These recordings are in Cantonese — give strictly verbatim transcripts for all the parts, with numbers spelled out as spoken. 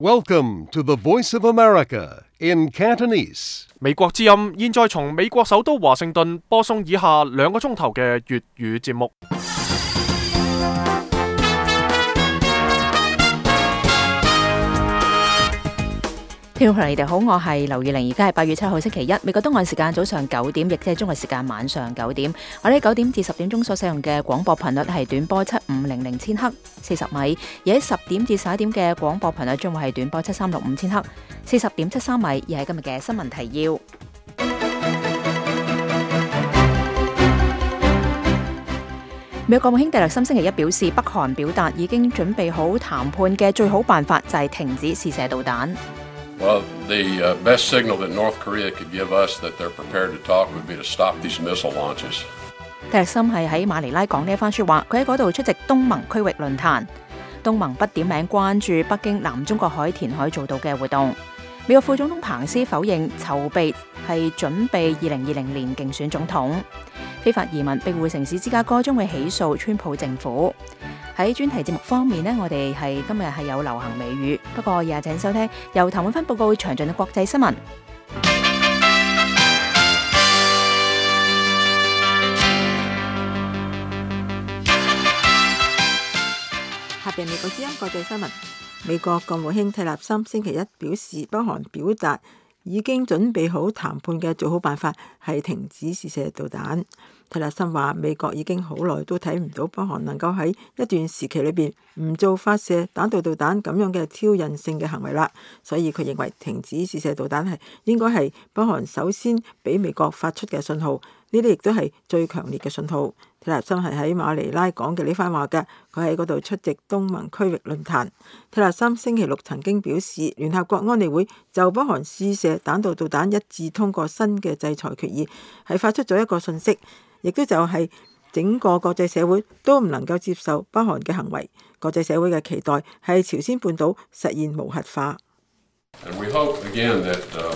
Welcome to the Voice of America in Cantonese. 美國之音現在從美國首都華盛頓播送以下兩個鐘頭嘅粵語節目。 聽眾朋友，你哋好，我係劉月玲，而家係八月七號星期一，美國東岸時間早上九點，亦即係中國時間晚上九點。我哋九點至十點鐘所使用嘅廣播頻率係短波七五零零千赫四十米，而喺十點至十一點嘅廣播頻率將會係短波七三六五千赫四十點七三米。而係今日嘅新聞提要。美國國務卿蒂勒森星期一表示，北韓表達已經準備好談判嘅最好辦法就係停止試射導彈。 Well, the uh, best signal that North Korea could give us that they're prepared to talk would be to stop these missile launches. 蒂勒森係喺馬尼拉講呢一番說話，佢喺嗰度出席東盟區域論壇。東盟不點名關注北京南中國海填海造島嘅活動。美國副總統彭斯否認籌備係準備二零二零年競選總統。非法移民庇護城市芝加哥將會起訴川普政府。喺專題節目方面呢，我哋係今日係有流行美語，不過也請收聽由譚永芬報告詳盡嘅國際新聞。 下邊美國之音國際新聞。美國國務卿蒂勒森星期一表示，北韓表達已經準備好談判嘅最好辦法係停止試射導彈。蒂勒森話：美國已經好耐都睇唔到北韓能夠喺一段時期裏邊唔做發射彈道導彈咁樣嘅挑釁性嘅行為啦，所以佢認為停止試射導彈係應該係北韓首先俾美國發出嘅信號，呢啲亦都係最強烈嘅信號。蒂勒森係喺馬尼拉講嘅呢番話嘅，佢喺嗰度出席東盟區域論壇。蒂勒森星期六曾經表示，聯合國安理會就北韓試射彈道導彈一致通過新嘅制裁決議，係發出咗一個訊息，亦都就係整個國際社會都唔能夠接受北韓嘅行為。國際社會嘅期待係朝鮮半島實現無核化。 And we hope again that, uh,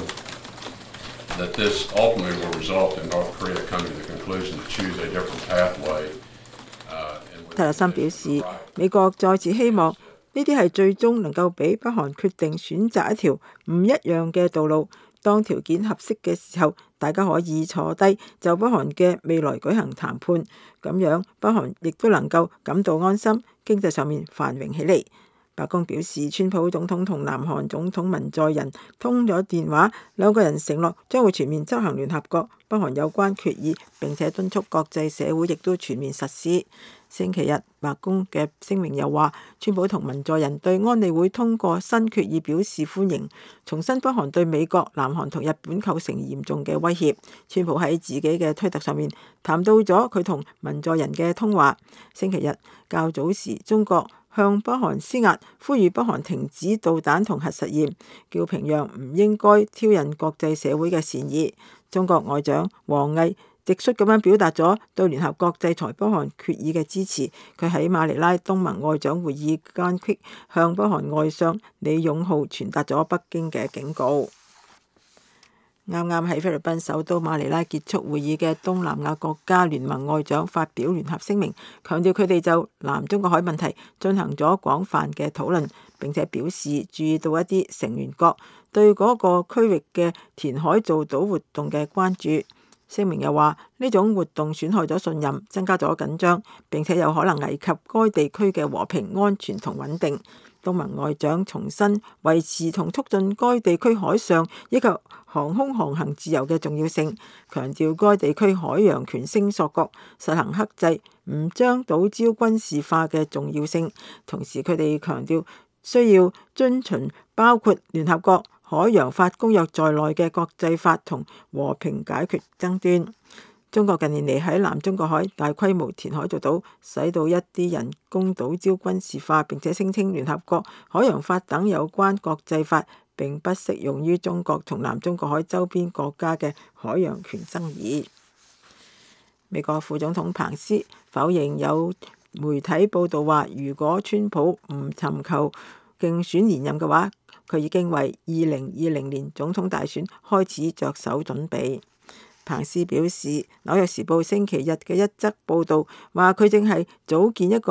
that this ultimately will result in North Korea coming to the conclusion to choose a different pathway. 蒂勒森表示，美國再次希望呢啲係最終能夠俾北韓決定選擇一條唔一樣嘅道路。當條件合適嘅時候，大家可以坐低就北韓嘅未來舉行談判，咁樣北韓亦都能夠感到安心，經濟上面繁榮起嚟。白宮表示，川普總統同南韓總統文在寅通咗電話，兩個人承諾將會全面執行聯合國北韓有關決議，並且敦促國際社會亦都全面實施。星期日，白宮嘅聲明又話，川普同文在寅對安理會通過新決議表示歡迎，重申北韓對美國、南韓同日本構成嚴重嘅威脅。川普喺自己嘅推特上面談到咗佢同文在寅嘅通話。星期日較早時，中國向北韓施壓，呼籲北韓停止導彈同核實驗，叫平壤唔應該挑釁國際社會嘅善意。中國外長王毅直率咁樣表達咗對聯合國制裁北韓決議嘅支持。佢喺馬尼拉東盟外長會議間隙向北韓外相李勇浩傳達咗北京嘅警告。啱啱喺菲律賓首都馬尼拉結束會議嘅東南亞國家聯盟外長發表聯合聲明，強調佢哋就南中國海問題進行咗廣泛嘅討論，並且表示注意到一啲成員國對嗰個區域嘅填海造島活動嘅關注。聲明又話，呢種活動損害咗信任，增加咗緊張，並且有可能危及該地區嘅和平、安全同穩定。東盟外長重申維持同促進該地區海上以及航空航行自由嘅重要性，強調該地區海洋權聲索國，實行克制，唔將島礁軍事化嘅重要性。同時，佢哋強調需要遵循包括聯合國海洋法公約在內嘅國際法同和，和平解決爭端。中國近年嚟喺南中國海大規模填海造島，使到一啲人工島礁軍事化，並且聲稱聯合國海洋法等有關國際法並不適用於中國同南中國海周邊國家嘅海洋權爭議。美國副總統彭斯否認有媒體報道話，如果川普唔尋求競選連任嘅話，佢已經為二零二零年總統大選開始着手準備。彭斯表示，《紐約時報》星期日嘅一則報導話，佢正係組建一個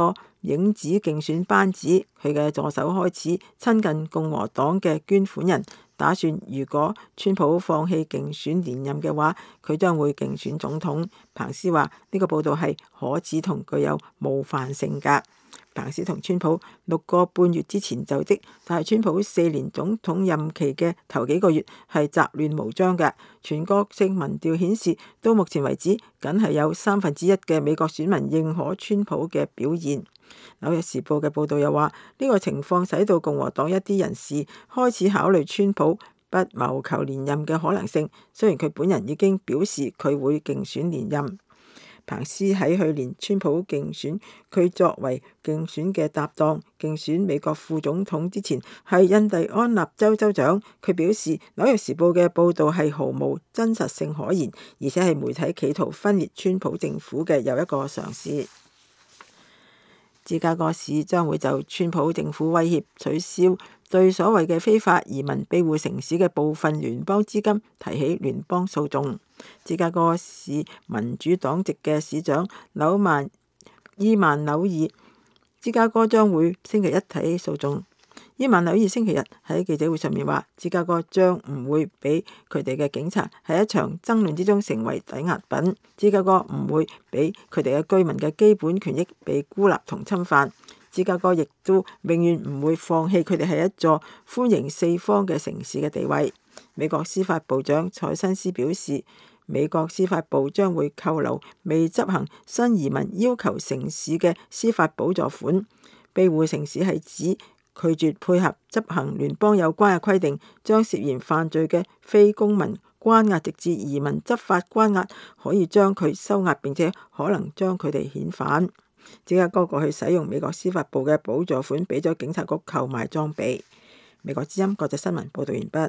影子競選班子，佢嘅助手開始親近共和黨嘅捐款人，打算如果川普放棄競選連任嘅話，佢將會競選總統。彭斯話呢個報導係可恥同具有冒犯性格。彭斯同川普六個半月之前就職，但係川普四年總統任期嘅頭幾個月係雜亂無章嘅。全國性民調顯示，到目前為止，僅係有三分之一嘅美國選民認可川普嘅表現。紐約時報嘅報導又話，呢個情況使到共和黨一啲人士開始考慮川普不謀求連任嘅可能性，雖然佢本人已經表示佢會競選連任。彭斯喺去年川普競選佢作為競選嘅搭檔競選美國副總統之前，係印第安納州州長。佢表示紐約時報嘅報導係毫無真實性可言，而且係媒體企圖分裂川普政府嘅又一個嘗試。芝加哥市將會就川普政府威脅取消對所謂嘅非法移民庇護城市嘅部分聯邦資金提起聯邦訴訟。芝加哥市民主黨籍嘅市長紐曼伊曼紐爾，芝加哥將會星期一提起訴訟。伊曼紐爾星期日喺記者會上面話，芝加哥將唔會俾佢哋嘅警察喺一場爭論之中成為抵押品。芝加哥唔會俾佢哋嘅居民嘅基本權益被孤立同侵犯。芝加哥亦都永遠唔會放棄佢哋係一座歡迎四方嘅城市嘅地位。美國司法部長蔡新斯表示，美國司法部將會扣留未執行新移民要求城市嘅司法補助款。庇護城市係指拒絕配合執行聯邦有關嘅規定，將涉嫌犯罪嘅非公民關押直至移民執法關押，可以將佢收押並且可能將佢哋遣返。芝加哥過去使用美國司法部嘅補助款，俾咗警察局購買裝備。美國之音國際新聞報道完畢。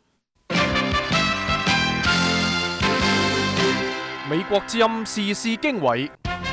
美國之音時事經緯。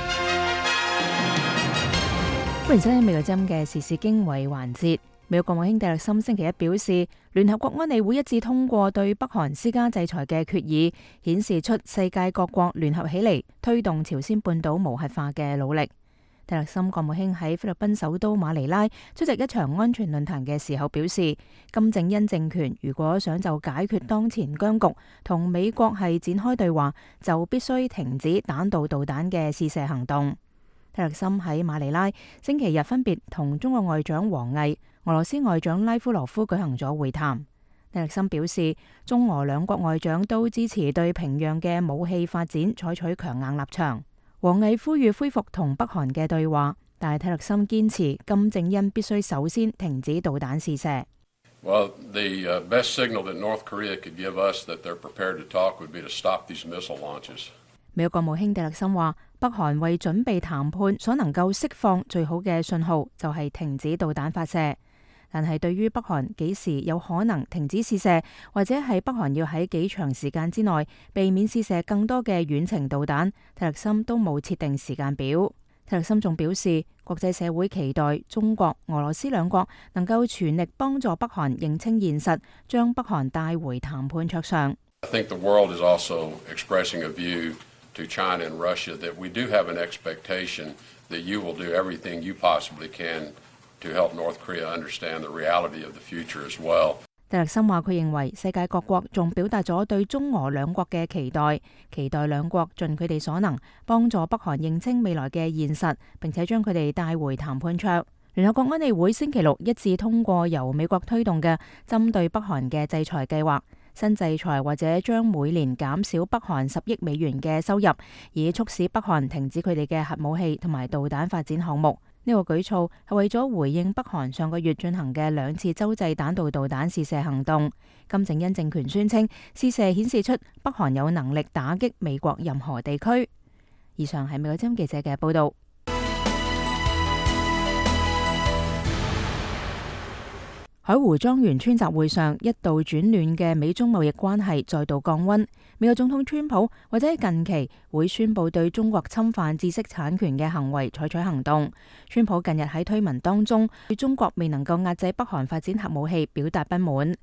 歡迎收聽美國之音嘅時事經緯環節。美國國務卿蒂勒森星期一表示，聯合國安理會一致通過對北韓施加制裁嘅決議，顯示出世界各國聯合起嚟推動朝鮮半島無核化嘅努力。蒂勒森國務卿喺菲律賓首都馬尼拉出席一場安全論壇嘅時候表示，金正恩政權如果想就解決當前僵局同美國係展開對話，就必須停止彈道導彈嘅試射行動。蒂勒森喺馬尼拉星期日分別同中國外長王毅、俄羅斯外長拉夫羅夫舉行咗會談。蒂勒森表示，中俄兩國外長都支持對平壤嘅武器發展採取強硬立場。王毅呼籲恢復同北韓嘅對話，但係蒂勒森堅持金正恩必須首先停止導彈試射。 Well, the best signal that North Korea could give us that they're prepared to talk would be to stop these missile launches. 美國國務卿蒂勒森話，北韓為準備談判所能夠釋放最好嘅信號就係停止導彈發射。但係對於北韓幾時有可能停止試射，或者係北韓要喺幾長時間之內避免試射更多嘅遠程導彈，蒂勒森都冇設定時間表。蒂勒森仲表示，國際社會期待中國、俄羅斯兩國能夠全力幫助北韓認清現實，將北韓帶回談判桌上。 I think the world is also expressing a view to China and Russia that we do have an expectation that you will do everything you possibly can to help North Korea understand the reality of the future as well. 蒂勒森話：佢認為世界各國仲表達咗對中俄兩國嘅期待，期待兩國盡佢哋所能幫助北韓認清未來嘅現實，並且將佢哋帶回談判桌。聯合國安理會星期六一致通過由美國推動嘅針對北韓嘅制裁計劃。新制裁或者將每年減少北韓十億美元嘅收入，以促使北韓停止佢哋嘅核武器同埋導彈發展項目。呢個舉措係為咗回應北韓上個月進行嘅兩次洲際彈道導彈試射行動。金正恩政權宣稱，試射顯示出北韓有能力打擊美國任何地區。以上係美國之音記者嘅報道。海湖莊園村集會上一度轉暖嘅美中貿易關係再度降溫。美國總統川普或者喺近期會宣布對中國侵犯知識產權嘅行為採取行動。川普近日喺推文當中對中國未能夠壓制北韓發展核武器表達不滿。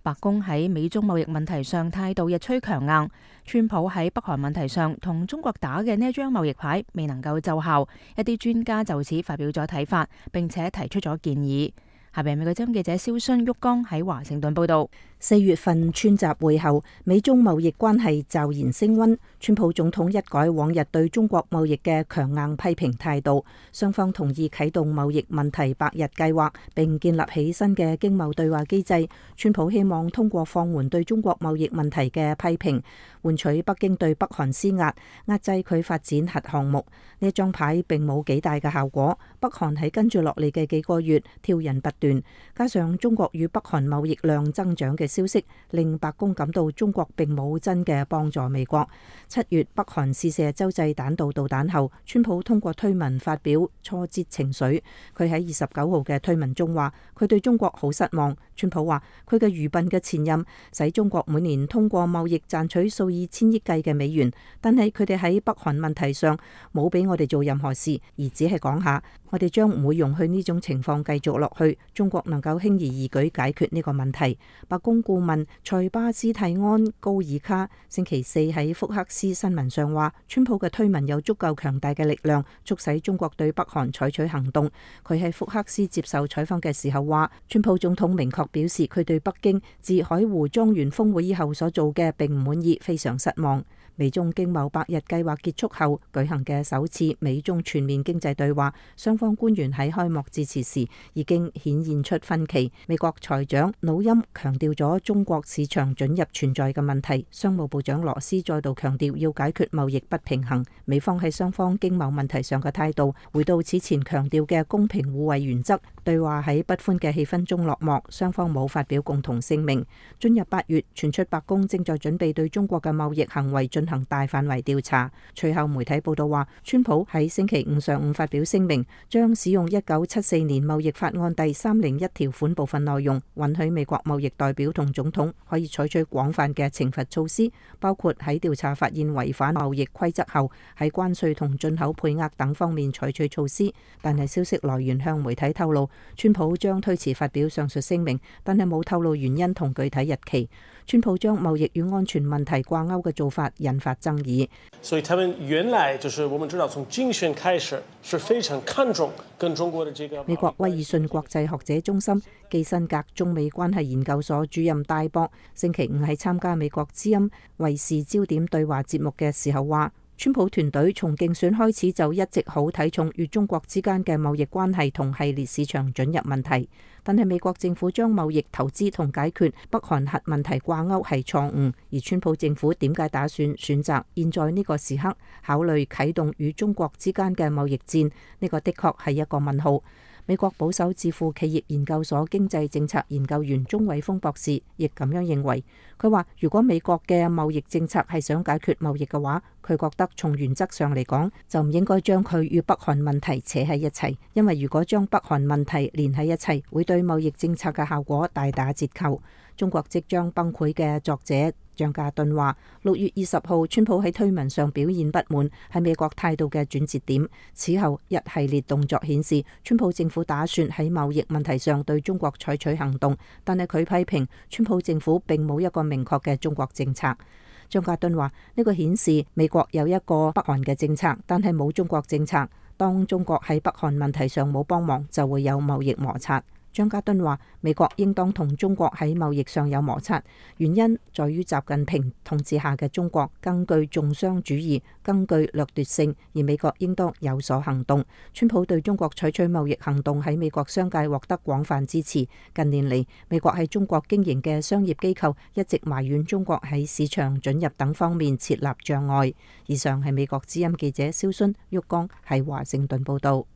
白宮喺美中貿易問題上態度日趨強硬，川普喺北韓問題上同中國打嘅呢一張貿易牌未能夠奏效，一啲專家就此發表咗睇法，並且提出咗建議。下邊美國之音記者蕭순旭江喺華盛頓報道。 四月份川習會後，美中貿易關係驟然升溫。川普總統一改往日對中國貿易嘅強硬批評態度，雙方同意啟動貿易問題百日計劃，並建立起新嘅經貿對話機制。川普希望通過放緩對中國貿易問題嘅批評，換取北京對北韓施壓，壓制佢發展核項目。呢一張牌並冇幾大嘅效果。北韓喺跟住落嚟嘅幾個月挑釁不斷，加上中國與北韓貿易量增長嘅消息，令白宮感到中國並冇真嘅幫助美國。七月北韓試射洲際彈道導彈後，川普通過推文發表挫折情緒。佢喺二十九號嘅推文中話，佢對中國好失望。川普話佢嘅愚笨嘅前任使中國每年通過貿易賺取數以千億計嘅美元，但係佢哋喺北韓問題上冇俾我哋做任何事，而只係講下。我哋將唔會容許呢種情況繼續落去，中國能夠輕而易舉解決呢個問題。白宮顧問塞巴斯蒂安高爾卡星期四喺福克斯新聞上話，川普嘅推文有足夠強大嘅力量，促使中國對北韓採取行動。佢喺福克斯接受採訪嘅時候話，川普總統明確表示佢對北京自海湖莊園峰會以後所做嘅並唔滿意，非常失望。美中經貿百日計劃結束後舉行嘅首次美中全面經濟對話，雙方官員喺開幕致辭時已經顯現出分歧。美國財長努欽強調咗中國市場准入存在嘅問題，商務部長羅斯再度強調要解決貿易不平衡。美方喺雙方經貿問題上嘅態度回到此前強調嘅公平互惠原則。對話喺不歡嘅氣氛中落幕，雙方冇發表共同聲明。進入八月，傳出白宮正在準備對中國嘅貿易行為進行大範圍調查。隨後媒體報道話，川普喺星期五上午發表聲明，將使用一九七四年貿易法案第三零一條款部分內容，允許美國貿易代表同總統可以採取廣泛嘅懲罰措施，包括喺調查發現違反貿易規則後，喺關稅同進口配額等方面採取措施。但係消息來源向媒體透露，川普將推遲發表上述聲明，但係冇透露原因同具體日期。川普將貿易與安全問題掛鈎嘅做法引發爭議。 所以他們原來就是我們知道從競選開始是非常看重跟中國的這個。 美國威爾遜國際學者中心基辛格中美關係研究所主任戴博星期五喺參加美國之音衛視焦點對話節目嘅時候話，川普團隊從競選開始就一直好睇重與中國之間嘅貿易關係同系列市場准入問題，但係美國政府將貿易、投資同解決北韓核問題掛鈎係錯誤，而川普政府點解打算選擇現在呢個時刻考慮啟動與中國之間嘅貿易戰？呢個的確係一個問號。美國保守智庫企業研究所經濟政策研究員鍾偉峰博士亦咁樣認為。佢話：如果美國嘅貿易政策係想解決貿易嘅話，佢覺得從原則上嚟講，就唔應該將佢與北韓問題扯喺一齊，因為如果將北韓問題連喺一齊，會對貿易政策嘅效果大打折扣。中國即將崩潰嘅作者張家敦話：六月二十號，川普喺推文上表現不滿，係美國態度嘅轉折點。此後一系列動作顯示，川普政府打算喺貿易問題上對中國採取行動，但係佢批評川普政府並冇一個明確嘅中國政策。張家敦話：呢個顯示美國有一個北韓嘅政策，但係冇中國政策。當中國喺北韓問題上冇幫忙，就會有貿易摩擦。張家敦話：美國應當同中國喺貿易上有摩擦，原因在於習近平統治下嘅中國更具重商主義，更具掠奪性，而美國應當有所行動。川普對中國採取貿易行動喺美國商界獲得廣泛支持。近年嚟，美國喺中國經營嘅商業機構一直埋怨中國喺市場准入等方面設立障礙。以上係美國之音記者蕭순旭江喺華盛頓報道。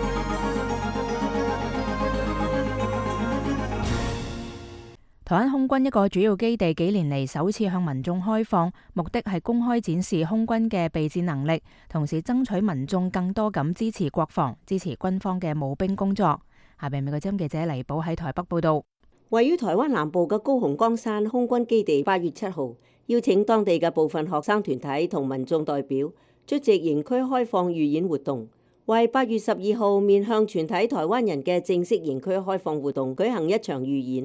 台灣空軍一個主要基地幾年嚟首次向民眾開放，目的係公開展示空軍嘅備戰能力，同時爭取民眾更多咁支持國防、支持軍方嘅募兵工作。下邊美國之音記者黎寶喺台北報道。 位於台灣南部嘅高雄岡山空軍基地，八月七號邀請當地嘅部分學生團體同民眾代表出席營區開放預演活動，為八月十二號面向全體台灣人嘅正式營區開放活動舉行一場預演。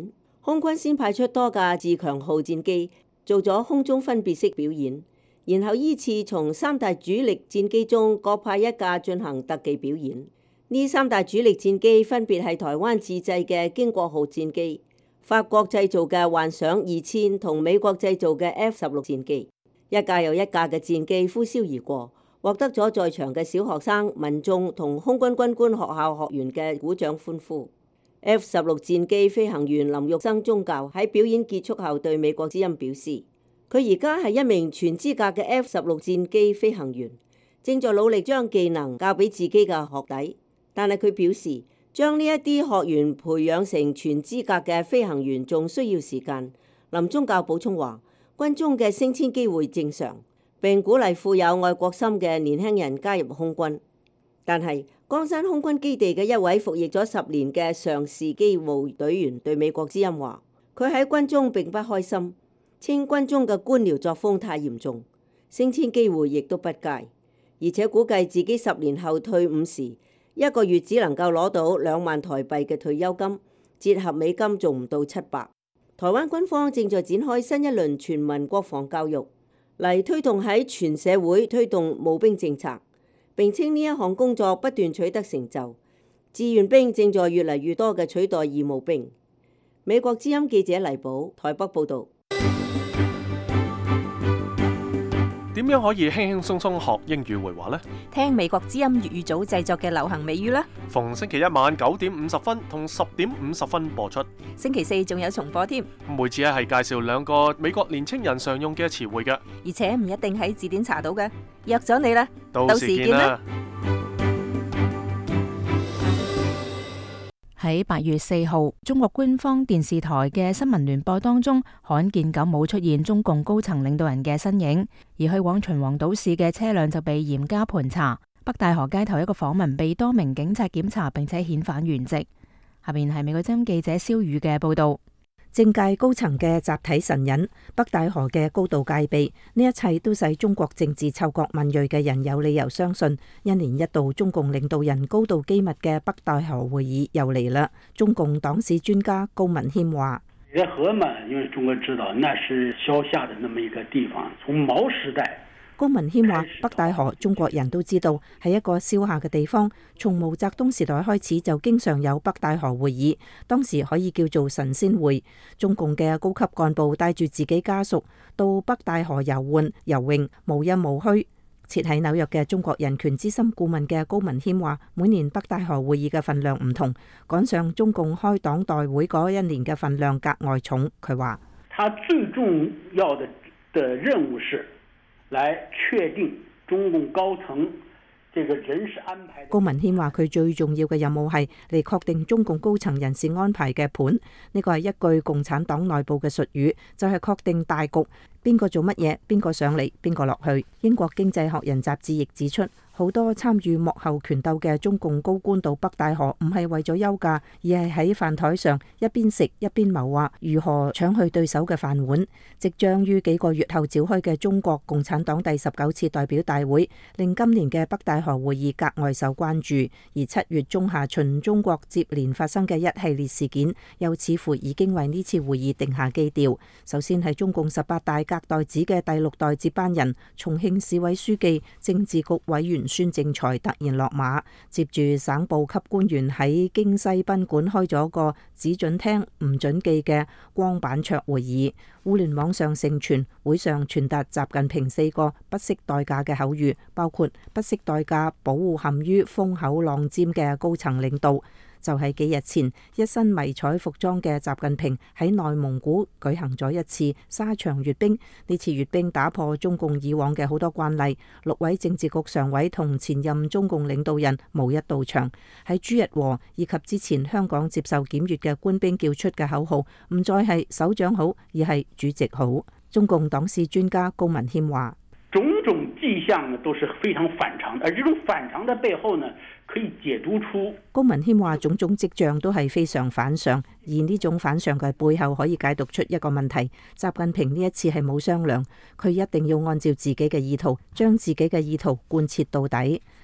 空軍先派出多架自強號戰機做咗空中分別式表演，然後依次從三大主力戰機中各派一架進行特技表演。呢三大主力戰機分別係台灣自製嘅經國號戰機、法國製造嘅幻想二千同美國製造嘅 F 十六戰機。一架又一架嘅戰機呼嘯而過，獲得咗在場嘅小學生、民眾同空軍軍官學校學員嘅鼓掌歡呼。F 十六戰機飛行員林玉生中校喺表演結束後對美國之音表示，佢而家係一名全資格嘅 F 十六戰機飛行員，正在努力將技能教俾自己嘅學弟。但係佢表示，將呢一啲學員培養成全資格嘅飛行員仲需要時間。林中校補充話，軍中嘅升遷機會正常，並鼓勵富有愛國心嘅年輕人加入空軍。但係岡山空軍基地嘅一位服役咗十年嘅上士機務隊員對美國之音話，佢喺軍中並不開心，稱軍中嘅官僚作風太嚴重，升遷機會亦都不佳，而且估計自己十年後退伍時，一個月只能夠攞到兩萬台幣嘅退休金，折合美金仲唔到七百。台灣軍方正在展開新一輪全民國防教育，嚟推動喺全社會推動募兵政策。並稱呢一項工作不斷取得成就，志願兵正在越嚟越多嘅取代義務兵。美國之音記者黎寶台北報導。 點樣可以輕輕鬆鬆學英語會話呢？ 聽美國之音粵語組製作嘅流行美語啦。 逢星期一晚九點五十分同十點五十分播出。 星期四仲有重播添。 每次咧係介紹兩個美國年青人常用嘅詞彙嘅， 而且唔一定喺字典查到嘅。約咗你啦， 到時見啦。 喺八月四號，中國官方電視台嘅新聞聯播當中，罕見咁冇出現中共高層領導人嘅身影，而去往秦皇島市嘅車輛就被嚴加盤查。北戴河街頭一個訪問被多名警察檢查，並且遣返原籍。下邊係美國之音記者蕭宇嘅報道。政界高層嘅集體神隱，北戴河嘅高度戒備，呢一切都使中國政治嗅覺敏銳嘅人有理由相信，一年一度中共領導人高度機密嘅北戴河會議又嚟啦。中共黨史專家高文謙話： 熱河嘛，因為中國知道那是消夏的那麼一個地方，從毛時代。 高文謙話：北戴河中國人都知道係一個消夏嘅地方，從毛澤東時代開始就經常有北戴河會議，當時可以叫做神仙會。中共嘅高級幹部帶住自己家屬到北戴河遊玩游泳，無印無虛。設喺紐約嘅中國人權資深顧問嘅高文謙話：每年北戴河會議嘅份量唔同，趕上中共開黨代會嗰一年嘅份量格外重。佢話： 他最重要的的任務是來確定中共高層這個人事安排。 高文謙話：佢最重要嘅任務係嚟確定中共高層人事安排嘅盤。呢個係一句共產黨內部嘅術語，就係確定大局，邊個做乜嘢，邊個上嚟，邊個落去。英國經濟學人雜誌亦指出，好多參與幕後權鬥嘅中共高官到北戴河，唔係為咗休假，而係喺飯台上一邊食一邊謀劃如何搶去對手嘅飯碗。即將於幾個月後召開嘅中國共產黨第十九次代表大會，令今年嘅北戴河會議格外受關注。而七月中下旬中國接連發生嘅一系列事件，又似乎已經為呢次會議定下基調。首先係中共十八大隔代子嘅第六代接班人，重慶市委書記、政治局委員孫政才突然落馬，接住省部級官員喺京西賓館開咗個只准聽唔准記嘅光板桌會議。互聯網上盛傳會上傳達習近平四個不惜代價嘅口語，包括不惜代價保護陷於風口浪尖嘅高層領導。就喺幾日前，一身迷彩服裝嘅習近平喺內蒙古舉行咗一次沙場閱兵。呢次閱兵打破中共以往嘅好多慣例，六位政治局常委同前任中共領導人無一到場。喺朱日和以及之前香港接受檢閱嘅官兵叫出嘅口號，唔再係首長好，而係主席好。中共黨史專家高文謙話： 種種跡象呢都是非常反常的，而這種反常的背後呢，可以解讀出。 高文謙話：種種跡象都係非常反常，而呢種反常嘅背後可以解讀出一個問題。習近平呢一次係冇商量，佢一定要按照自己嘅意圖，將自己嘅意圖貫徹到底。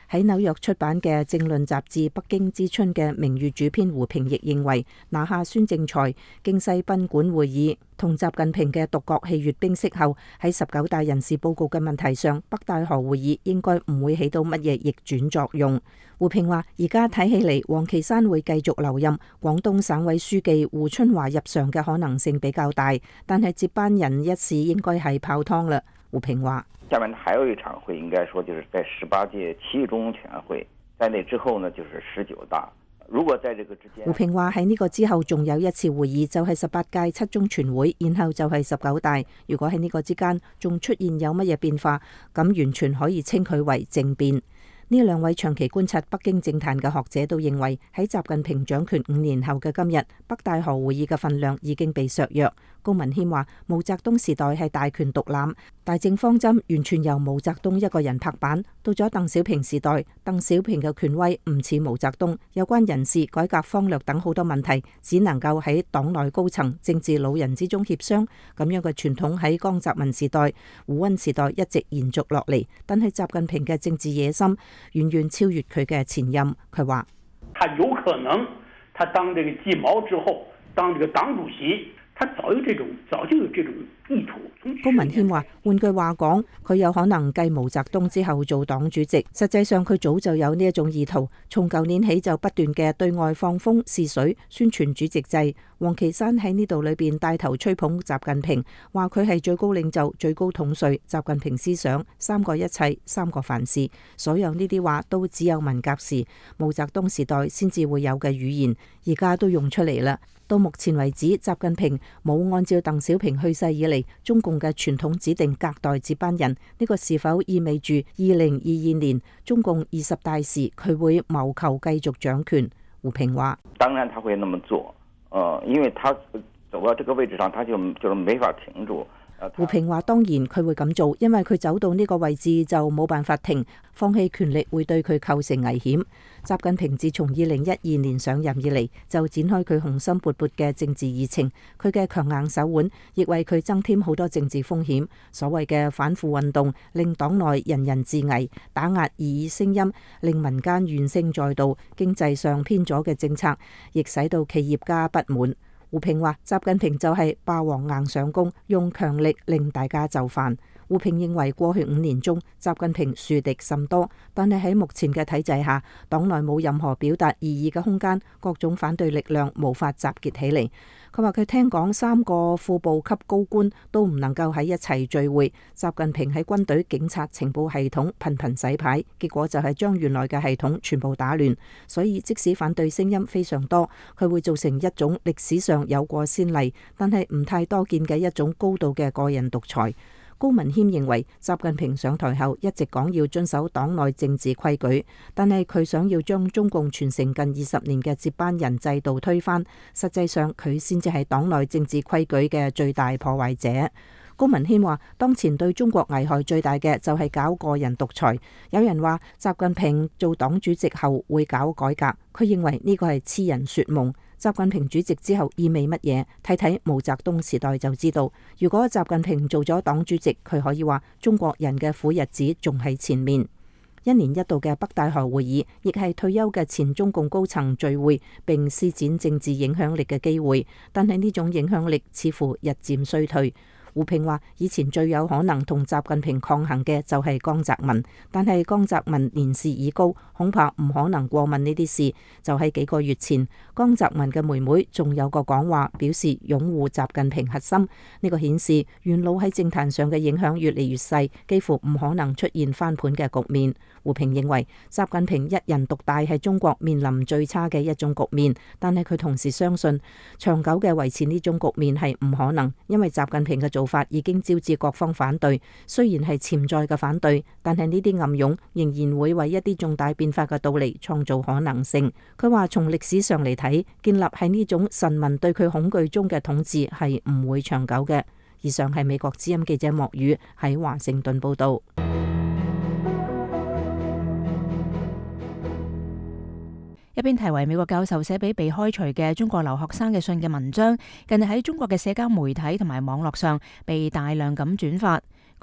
喺紐約出版嘅政論雜誌《北京之春》嘅名譽主編胡平亦認為，拿下孫政才、京西賓館會議同習近平嘅獨角戲閱兵式後，喺十九大人事報告嘅問題上，北戴河會議應該唔會起到乜嘢逆轉作用。胡平話：而家睇起嚟，王岐山會繼續留任，廣東省委書記胡春華入常嘅可能性比較大，但係接班人一事應該係泡湯啦。胡平話： 下面還有一場會，應該說就是在十八屆七中全會，在那之後呢，就是十九大。如果在這個之間， 胡平話喺呢個之後仲有一次會議，就係十八屆七中全會，然後就係十九大。如果喺呢個之間仲出現有乜嘢變化，咁完全可以稱佢為政變。呢兩位長期觀察北京政壇嘅學者都認為，喺習近平掌權五年後嘅今日，北戴河會議嘅份量已經被削弱。高文謙話：毛澤東時代係大權獨攬，大政方針完全由毛澤東一個人拍板。到咗鄧小平時代，鄧小平嘅權威唔似毛澤東，有關人事、改革方略等好多問題，只能夠喺黨內高層、政治老人之中協商。咁樣嘅傳統喺江澤民時代、胡溫時代一直延續落嚟。但係習近平嘅政治野心遠遠超越佢嘅前任。佢話： 他有可能，他當這個繼毛之後，當這個黨主席。他早有這種，早就有這種意圖。 高文謙話：換句話講，佢有可能繼毛澤東之後做黨主席。實際上，佢早就有呢一種意圖。從舊年起就不斷嘅對外放風試水，宣傳主席制。王岐山喺呢度裏邊帶頭吹捧習近平，話佢係最高領袖、最高統帥。習近平思想三個一切、三個凡是，所有呢啲話都只有文革時、毛澤東時代先至會有嘅語言，而家都用出嚟啦。到目前為止，習近平冇按照鄧小平去世以嚟中共嘅傳統指定隔代接班人，呢個是否意味住二零二二年中共二十大時佢會謀求繼續掌權？胡平話： 當然他會那麼做，呃，因為他走到這個位置上，他就就是沒法停住。 胡平話：當然佢會咁做，因為佢走到呢個位置就冇辦法停，放棄權力會對佢構成危險。習近平自從二零一二年上任以嚟，就展開佢雄心勃勃嘅政治議程，佢嘅強硬手腕亦為佢增添好多政治風險。所謂嘅反腐運動令黨內人人自危，打壓異議聲音令民間怨聲載道，經濟上偏左嘅政策亦使到企業家不滿。胡平話：習近平就係霸王硬上弓，用強力令大家就範。胡平認為過去五年中，習近平樹敵甚多，但係喺目前嘅體制下，黨內冇任何表達異議嘅空間，各種反對力量無法集結起嚟。佢話佢聽講三個副部級高官都唔能夠喺一齊聚會。習近平喺軍隊、警察、情報系統頻頻洗牌，結果就係將原來嘅系統全部打亂。所以即使反對聲音非常多，佢會造成一種歷史上有過先例，但係唔太多見嘅一種高度嘅個人獨裁。高文謙認為，習近平上台後一直講要遵守黨內政治規矩，但係佢想要將中共傳承近二十年嘅接班人制度推翻，實際上佢先至係黨內政治規矩嘅最大破壞者。高文謙話：當前對中國危害最大嘅就係搞個人獨裁。有人話習近平做黨主席後會搞改革，佢認為呢個係痴人說夢。習近平主席之後意味乜嘢？睇睇毛澤東時代就知道。如果習近平做咗黨主席，佢可以話中國人嘅苦日子仲喺前面。一年一度嘅北戴河會議，亦係退休嘅前中共高層聚會並施展政治影響力嘅機會，但係呢種影響力似乎日漸衰退。胡平話：以前最有可能同習近平抗衡嘅就係江澤民，但係江澤民年事已高，恐怕唔可能過問呢啲事。就喺幾個月前，江澤民嘅妹妹仲有個講話，表示擁護習近平核心。呢個顯示元老喺政壇上嘅影響越嚟越細，幾乎唔可能出現翻盤嘅局面。胡平認為習近平一人獨大係中國面臨最差嘅一種局面，但係佢同時相信長久嘅維持呢種局面係唔可能，因為習近平嘅做法已經招致各方反對。雖然係潛在嘅反對，但係呢啲暗湧仍然會為一啲重大變化嘅到嚟創造可能性。佢話從歷史上嚟睇，建立喺呢種臣民對佢恐懼中嘅統治係唔會長久嘅。以上係美國之音記者莫宇喺華盛頓報道。 一篇題為美國教授寫俾被開除嘅中國留學生嘅信嘅文章，近日喺中國嘅社交媒體同埋網絡上被大量咁轉發。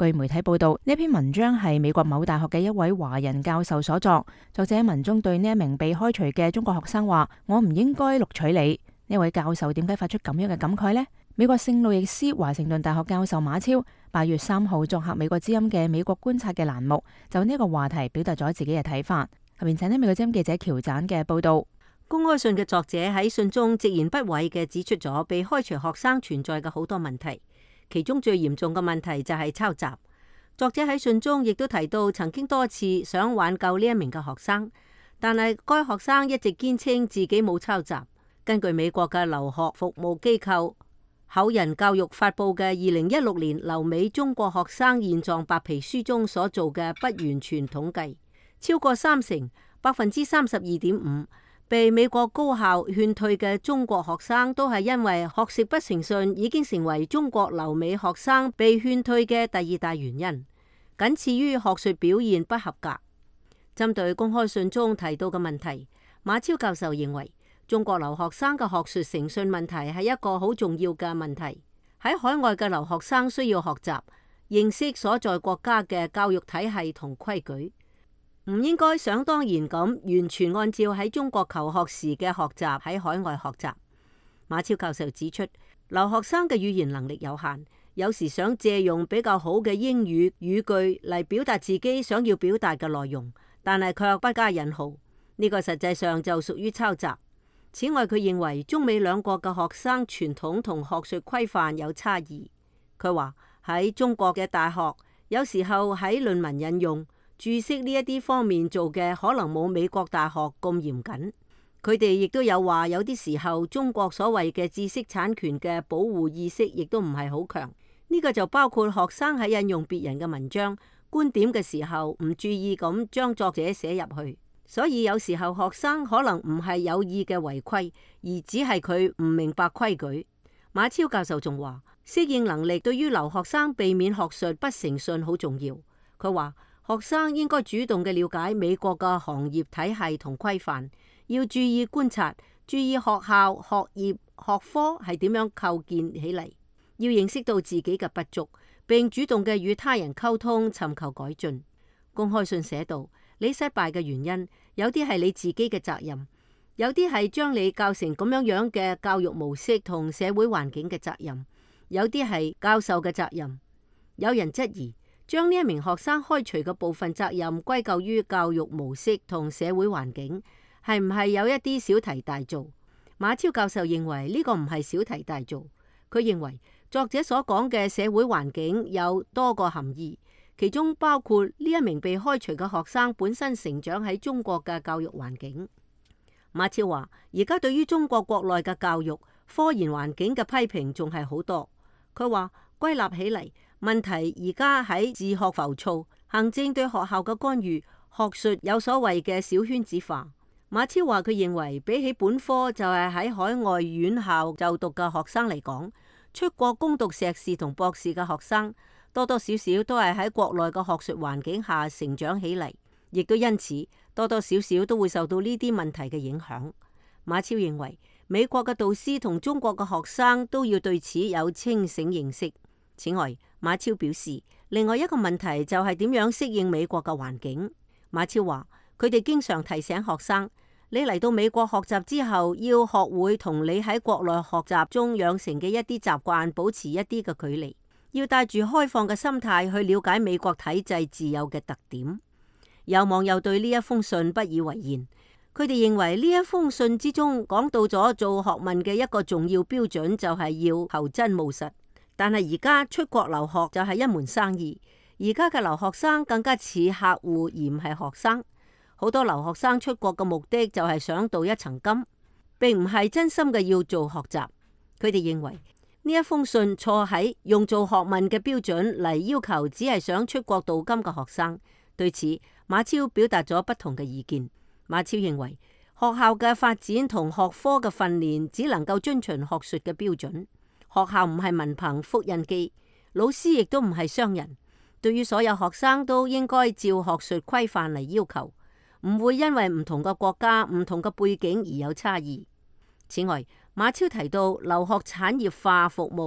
據媒體報道，呢篇文章係美國某大學嘅一位華人教授所作。作者文中對呢一名被開除嘅中國學生話：我唔應該錄取你。呢位教授點解發出咁樣嘅感慨呢？美國聖路易斯華盛頓大學教授馬超八月三號作客美國之音嘅美國觀察嘅欄目，就呢個話題表達咗自己嘅睇法。下面請聽美國之音記者喬盞嘅報道。 公開信嘅作者喺信中直言不諱嘅指出咗被開除學生存在嘅好多問題，其中最嚴重嘅問題就係抄襲。作者喺信中亦都提到曾經多次想挽救呢一名嘅學生，但係該學生一直堅稱自己冇抄襲。根據美國嘅留學服務機構厚人教育發佈嘅二零一六年留美中國學生現狀白皮書中所做嘅不完全統計，超過三成百分之三十二點五被美國高校勸退嘅中國學生，都係因為學識不誠信，已經成為中國留美學生被勸退嘅第二大原因，僅次於學術表現不合格。針對公開信中提到嘅問題，馬超教授認為中國留學生嘅學術誠信問題係一個好重要嘅問題。喺海外嘅留學生需要學習認識所在國家嘅教育體系同規矩，唔應該想當然咁完全按照喺中國求學時嘅學習喺海外學習。馬超教授指出，留學生嘅語言能力有限，有時想借用比較好嘅英語語句嚟表達自己想要表達嘅內容，但係卻不加引號，呢個實際上就屬於抄襲。此外，佢認為中美兩國嘅學生傳統同學術規範有差異。佢話喺中國嘅大學，有時候喺論文引用、注釋呢一啲方面做嘅可能冇美國大學咁嚴謹。佢哋亦都有話，有啲時候中國所謂嘅知識產權嘅保護意識亦都唔係好強。呢個就包括學生喺引用別人嘅文章、觀點嘅時候，唔注意咁將作者寫入去。所以有時候學生可能唔係有意嘅違規，而只係佢唔明白規矩。馬超教授仲話，適應能力對於留學生避免學術不誠信好重要。佢話學生應該主動嘅了解美國嘅行業體系同規範，要注意觀察，注意學校、學業、學科係點樣構建起嚟，要認識到自己嘅不足，並主動嘅與他人溝通，尋求改進。公開信寫道，你失敗嘅原因，有啲係你自己嘅責任，有啲係將你教成咁樣樣嘅教育模式同社會環境嘅責任，有啲係教授嘅責任。有人質疑將呢一名學生開除嘅部分責任歸咎於教育模式同社會環境，係唔係有一啲小題大做？馬超教授認為呢個唔係小題大做，佢認為作者所講嘅社會環境有多個含義。其中包括呢一名被開除嘅學生本身成長喺中國嘅教育環境。馬超話：而家對於中國國內嘅教育、科研環境嘅批評仲係好多。佢話歸納起嚟，問題而家喺自學浮躁、行政對學校嘅干預、學術有所謂嘅小圈子化。馬超話佢認為比起本科就係喺海外院校就讀嘅學生嚟講，出國攻讀碩士同博士嘅學生，多多少少都係喺國內嘅學術環境下成長起嚟，亦都因此多多少少都會受到呢啲問題嘅影響。馬超認為美國嘅導師同中國嘅學生都要對此有清醒認識。此外，馬超表示，另外一個問題就係點樣適應美國嘅環境。馬超話，佢哋經常提醒學生，你嚟到美國學習之後，要學會同你喺國內學習中養成嘅一啲習慣保持一啲嘅距離。要帶住開放嘅心態去了解美國體制自有嘅特點。有網友對呢一封信不以為然，佢哋認為呢一封信之中講到咗做學問嘅一個重要標準就係要求真務實。但係而家出國留學就係一門生意，而家嘅留學生更加似客戶而唔係學生。好多留學生出國嘅目的就係想鍍一層金，並唔係真心嘅要做學習。佢哋認為呢一封信錯喺用做學問嘅標準嚟要求只係想出國鍍金嘅學生。對此，馬超表達咗不同嘅意見。馬超認為學校嘅發展同學科嘅訓練只能夠遵循學術嘅標準。學校唔係文憑複印機，老師亦都唔係商人。對於所有學生都應該照學術規範嚟要求，唔會因為唔同嘅國家、唔同嘅背景而有差異。此外，馬超提到留學產業化服務、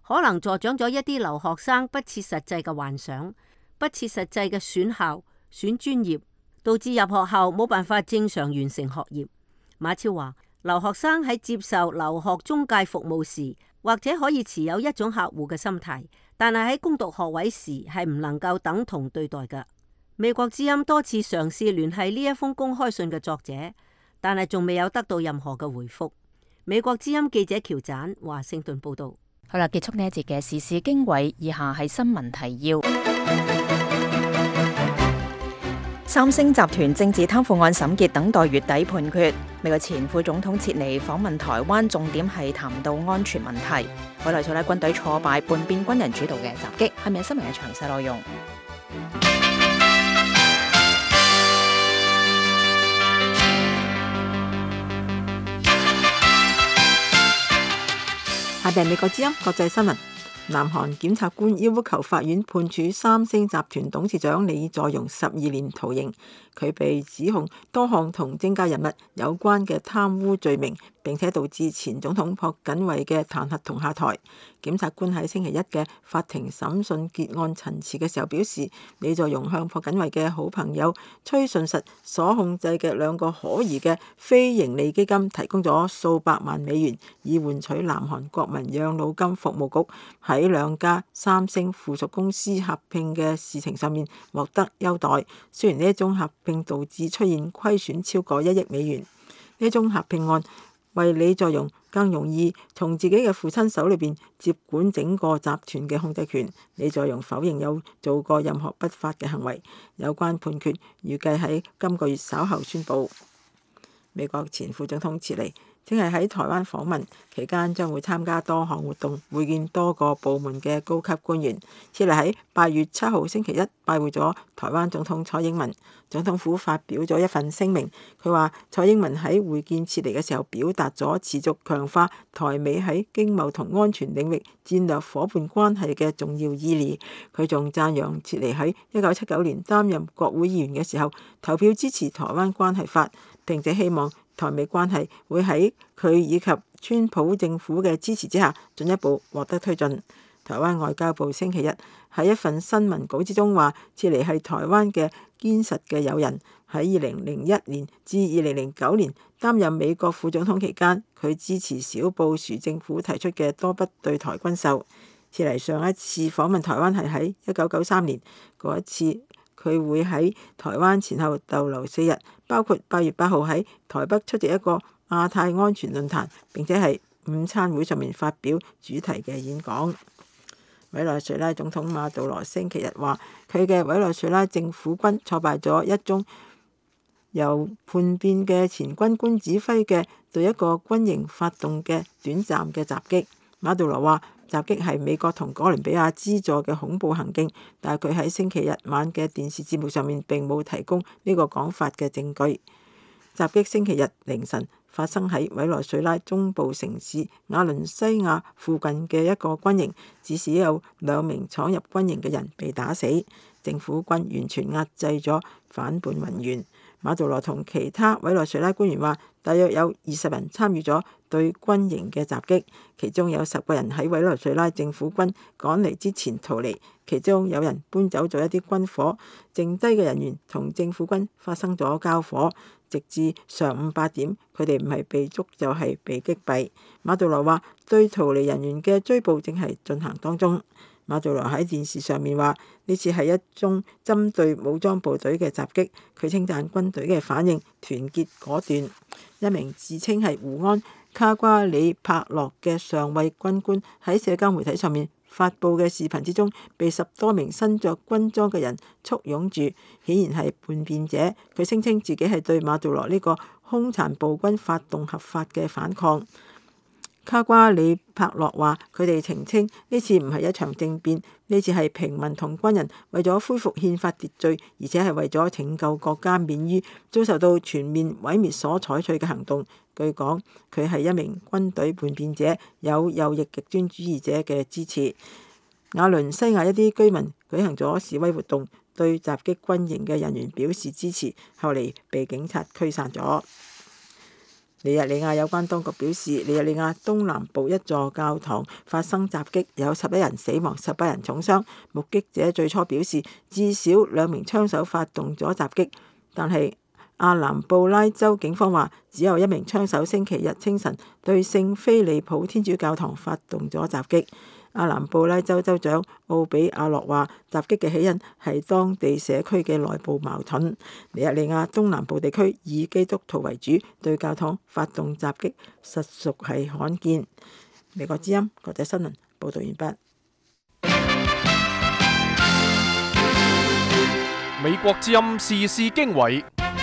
可能助長咗一啲留學生不切實際嘅幻想，不切實際嘅選校、選專業，導致入學後冇辦法正常完成學業。馬超話，留學生喺接受留學中介服務時，或者可以持有一種客戶嘅心態，但係喺攻讀學位時係唔能夠等同對待嘅。美國之音多次嘗試聯繫呢一封公開信嘅作者，但係仲未有得到任何嘅回覆。美國之音記者喬盞華盛頓報道。 好啦，結束呢一節嘅時事經緯，以下係新聞提要。三星集團政治貪腐案審結等待月底判決。美國前副總統切尼訪問台灣，重點係談到安全問題。委內瑞拉軍隊挫敗叛變軍人主導嘅襲擊，係咪新聞嘅詳細內容？ 下邊美國之音國際新聞。南韓檢察官要求法院判處三星集團董事長李在鎔十二年徒刑，佢被指控多項同政界人物有關嘅貪污罪名，並且導致前總統朴槿惠嘅彈劾同下台。檢察官喺星期一嘅法庭審訊結案陳詞嘅時候表示，李在鎔向朴槿惠嘅好朋友崔順實所控制嘅兩個可疑嘅非營利基金提供咗數百萬美元，以換取南韓國民養老金服務局喺兩家三星附屬公司合併嘅事情上面獲得優待。雖然呢一宗合併導致出現虧損超過一億美元，呢宗合併案為李在鎔更容易從自己嘅父親手裏邊接管整個集團嘅控制權。李在鎔否認有做過任何不法嘅行為。有關判決預計喺今個月稍後宣佈。美國前副總統切尼正係喺台灣訪問期間，將會參加多項活動，會見多個部門嘅高級官員。切尼喺八月七號星期一拜會咗台灣總統蔡英文。總統府發表咗一份聲明，佢話蔡英文喺會見切尼嘅時候表達咗持續強化台美喺經貿同安全領域戰略夥伴關係嘅重要意義。佢仲讚揚切尼喺一九七九年擔任國會議員嘅時候投票支持台灣關係法，並且希望台美關係會喺佢以及川普政府嘅支持之下進一步獲得推進。台灣外交部星期一喺一份新聞稿之中話，切尼係台灣嘅堅實嘅友人。喺二零零一年至二零零九年擔任美國副總統期間，佢支持小布殊政府提出嘅多筆對台軍售。切尼上一次訪問台灣係喺一九九三年，嗰一次佢會喺台灣前後逗留四日，包括八月八號喺台北出席一個亞太安全論壇，並且係午餐會上面發表主題嘅演講。委內瑞拉總統馬杜羅星期日話，佢嘅委內瑞拉政府軍挫敗咗一宗由叛變嘅前軍官指揮嘅對一個軍營發動嘅短暫嘅襲擊。馬杜羅話，襲擊係美國同哥倫比亞資助嘅恐怖行徑，但係佢喺星期日晚嘅電視節目上面並冇提供呢個講法嘅證據。襲擊星期日凌晨發生喺委內瑞拉中部城市瓦倫西亞附近嘅一個軍營，至少有兩名闖入軍營嘅人被打死。政府軍完全壓制咗反叛民怨。馬杜羅同其他委內瑞拉官員話，大約有二十人參與咗對軍營嘅襲擊，其中有十個人喺委內瑞拉政府軍趕嚟之前逃離，其中有人搬走咗一啲軍火，剩低嘅人員同政府軍發生咗交火，直至上午八點，佢哋唔係被捉就係被擊斃。馬杜羅話，對逃離人員嘅追捕正係進行當中。馬杜羅喺電視上面話，呢次係一宗針對武裝部隊嘅襲擊，佢稱讚軍隊嘅反應團結果斷。一名自稱係胡安卡瓜里帕洛嘅上尉軍官喺社交媒體上面發布嘅視頻之中，被十多名身着軍裝嘅人簇擁住，顯然係叛變者。佢聲稱自己係對馬杜羅呢個兇殘暴君發動合法嘅反抗。卡瓜里帕洛話，佢哋澄清呢次唔係一場政變，呢次係平民同軍人為咗恢復憲法秩序，而且係為咗拯救國家免於遭受到全面毀滅所採取嘅行動。據講，佢係一名軍隊叛變者，有右翼極端主義者嘅支持。瓦倫西亞一啲居民舉行咗示威活動，對襲擊軍營嘅人員表示支持，後嚟被警察驅散咗。 尼日利亞有關當局表示，尼日利亞東南部一座教堂發生襲擊，有十一人死亡，十八人重傷。目擊者最初表示，至少兩名槍手發動咗襲擊，但係阿南布拉州警方話，只有一名槍手星期日清晨對聖菲利普天主教堂發動咗襲擊。阿南布拉州州長奧比亞諾話，襲擊嘅起因係當地社區嘅內部矛盾。尼日利亞東南部地區以基督徒為主，對教堂發動襲擊實屬係罕見。美國之音國際新聞報道完畢。 美國之音時事經緯。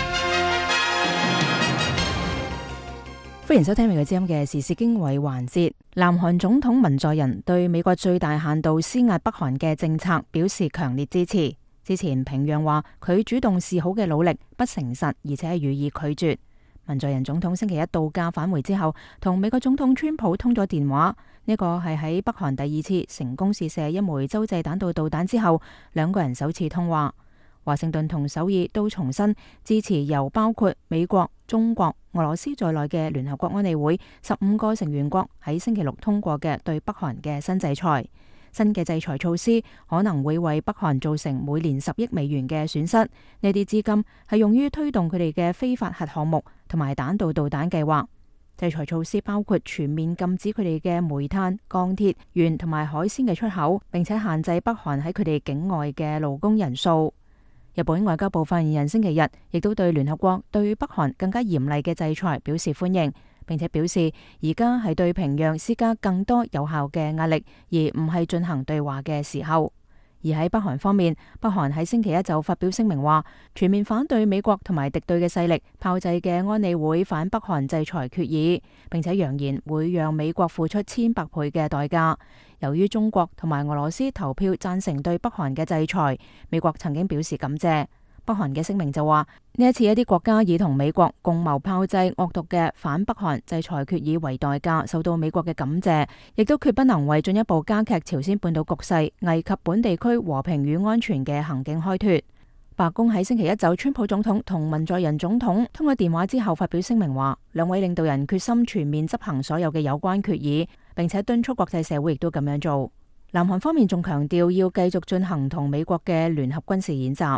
歡迎收聽美國之音嘅時事經緯環節。南韓總統文在寅對美國最大限度施壓北韓嘅政策表示強烈支持。之前平壤話佢主動示好嘅努力不誠實，而且係予以拒絕。文在寅總統星期一度假返回之後，同美國總統川普通咗電話。呢個係喺北韓第二次成功試射一枚洲際彈道導彈之後，兩個人首次通話。華盛頓同首爾都重申支持由包括美國、中國、俄羅斯在內嘅聯合國安理會十五個成員國喺星期六通過嘅對北韓嘅新制裁。新嘅制裁措施可能會為北韓造成每年十億美元嘅損失。呢啲資金係用於推動佢哋嘅非法核項目同埋彈道導彈計劃。制裁措施包括全面禁止佢哋嘅煤炭、鋼鐵、鉛同埋海鮮嘅出口，並且限制北韓喺佢哋境外嘅勞工人數。日本外交部發言人星期日亦都對聯合國對北韓更加嚴厲嘅制裁表示歡迎，並且表示而家係對平壤施加更多有效嘅壓力，而唔係進行對話嘅時候。而喺北韓方面，北韓喺星期一就發表聲明話，全面反對美國同埋敵對嘅勢力炮製嘅安理會反北韓制裁決議，並且揚言會讓美國付出千百倍嘅代價。由於中國同埋俄羅斯投票贊成對北韓嘅制裁，美國曾經表示感謝。北韓嘅聲明就話，呢一次一啲國家以同美國共謀炮製惡毒嘅反北韓制裁決議為代價，受到美國嘅感謝，亦都決不能為進一步加劇朝鮮半島局勢、危及本地區和平與安全嘅行徑開脫。白宮喺星期一就川普總統同文在寅總統通過電話之後發表聲明話，兩位領導人決心全面執行所有嘅有關決議，並且敦促國際社會亦都咁樣做。南韓方面仲強調要繼續進行同美國嘅聯合軍事演習。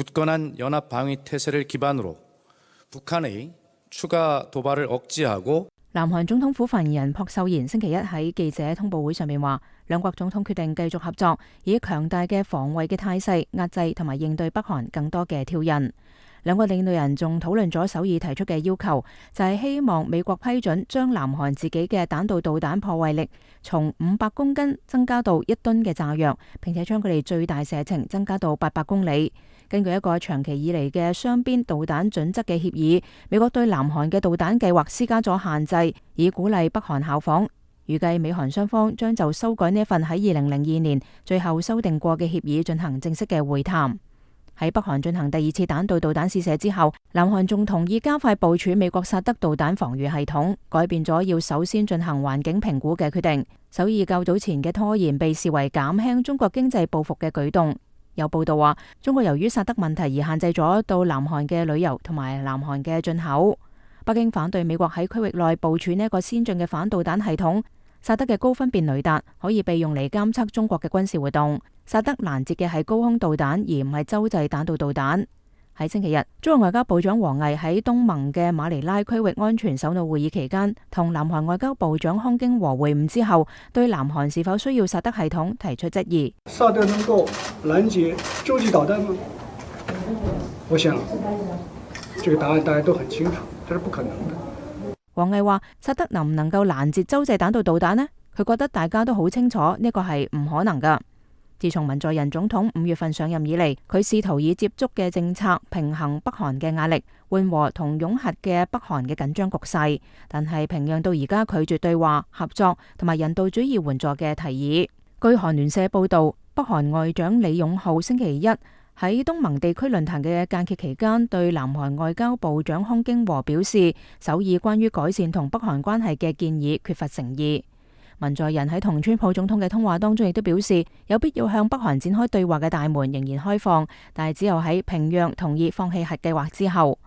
南韓總統府發言人朴秀賢星期一喺記者通報會上面話，兩國總統決定繼續合作，以強大嘅防衛嘅態勢壓制同埋應對北韓更多嘅挑釁。兩個領導人仲討論咗首爾提出嘅要求，就係希望美國批准將南韓自己嘅彈道導彈破壞力從五百公斤增加到一噸嘅炸藥，並且將佢哋最大射程增加到八百公里。根據一個長期以嚟嘅雙邊導彈準則嘅協議，美國對南韓嘅導彈計劃施加咗限制，以鼓勵北韓效仿。預計美韓雙方將就修改呢一份喺二零零二年最後修訂過嘅協議進行正式嘅會談。喺北韓進行第二次彈道導彈試射之後，南韓仲同意加快部署美國薩德導彈防禦系統，改變咗要首先進行環境評估嘅決定。首爾較早前嘅拖延被視為減輕中國經濟報復嘅舉動。有報道話，中國由於薩德問題而限制咗到南韓嘅旅遊同埋南韓嘅進口。北京反對美國喺區域內部署呢一個先進嘅反導彈系統。薩德嘅高分辨雷達可以被用嚟監測中國嘅軍事活動。薩德攔截嘅係高空導彈，而唔係洲際彈道導彈。喺星期日，中國外交部長王毅喺東盟嘅馬尼拉區域安全首腦會議期間，同南韓外交部長康京和會晤之後，對南韓是否需要薩德系統提出質疑。 薩德能夠攔截洲際導彈嗎？我想，這個答案大家都很清楚，這是不可能的。 王毅話：薩德能唔能夠攔截洲際彈道導彈呢？佢覺得大家都好清楚，呢個係唔可能噶。自從文在寅總統五月份上任以嚟，佢試圖以接觸嘅政策平衡北韓嘅壓力，緩和同擁核嘅北韓嘅緊張局勢。但係平壤到而家拒絕對話、合作同埋人道主義援助嘅提議。據韓聯社報道，北韓外長李勇浩星期一喺東盟地區論壇嘅間歇期間，對南韓外交部長康京和表示，首爾關於改善同北韓關係嘅建議缺乏誠意。文在寅喺同川普總統嘅通話當中，亦都表示有必要向北韓展開對話嘅大門仍然開放，但係只有喺平壤同意放棄核計劃之後。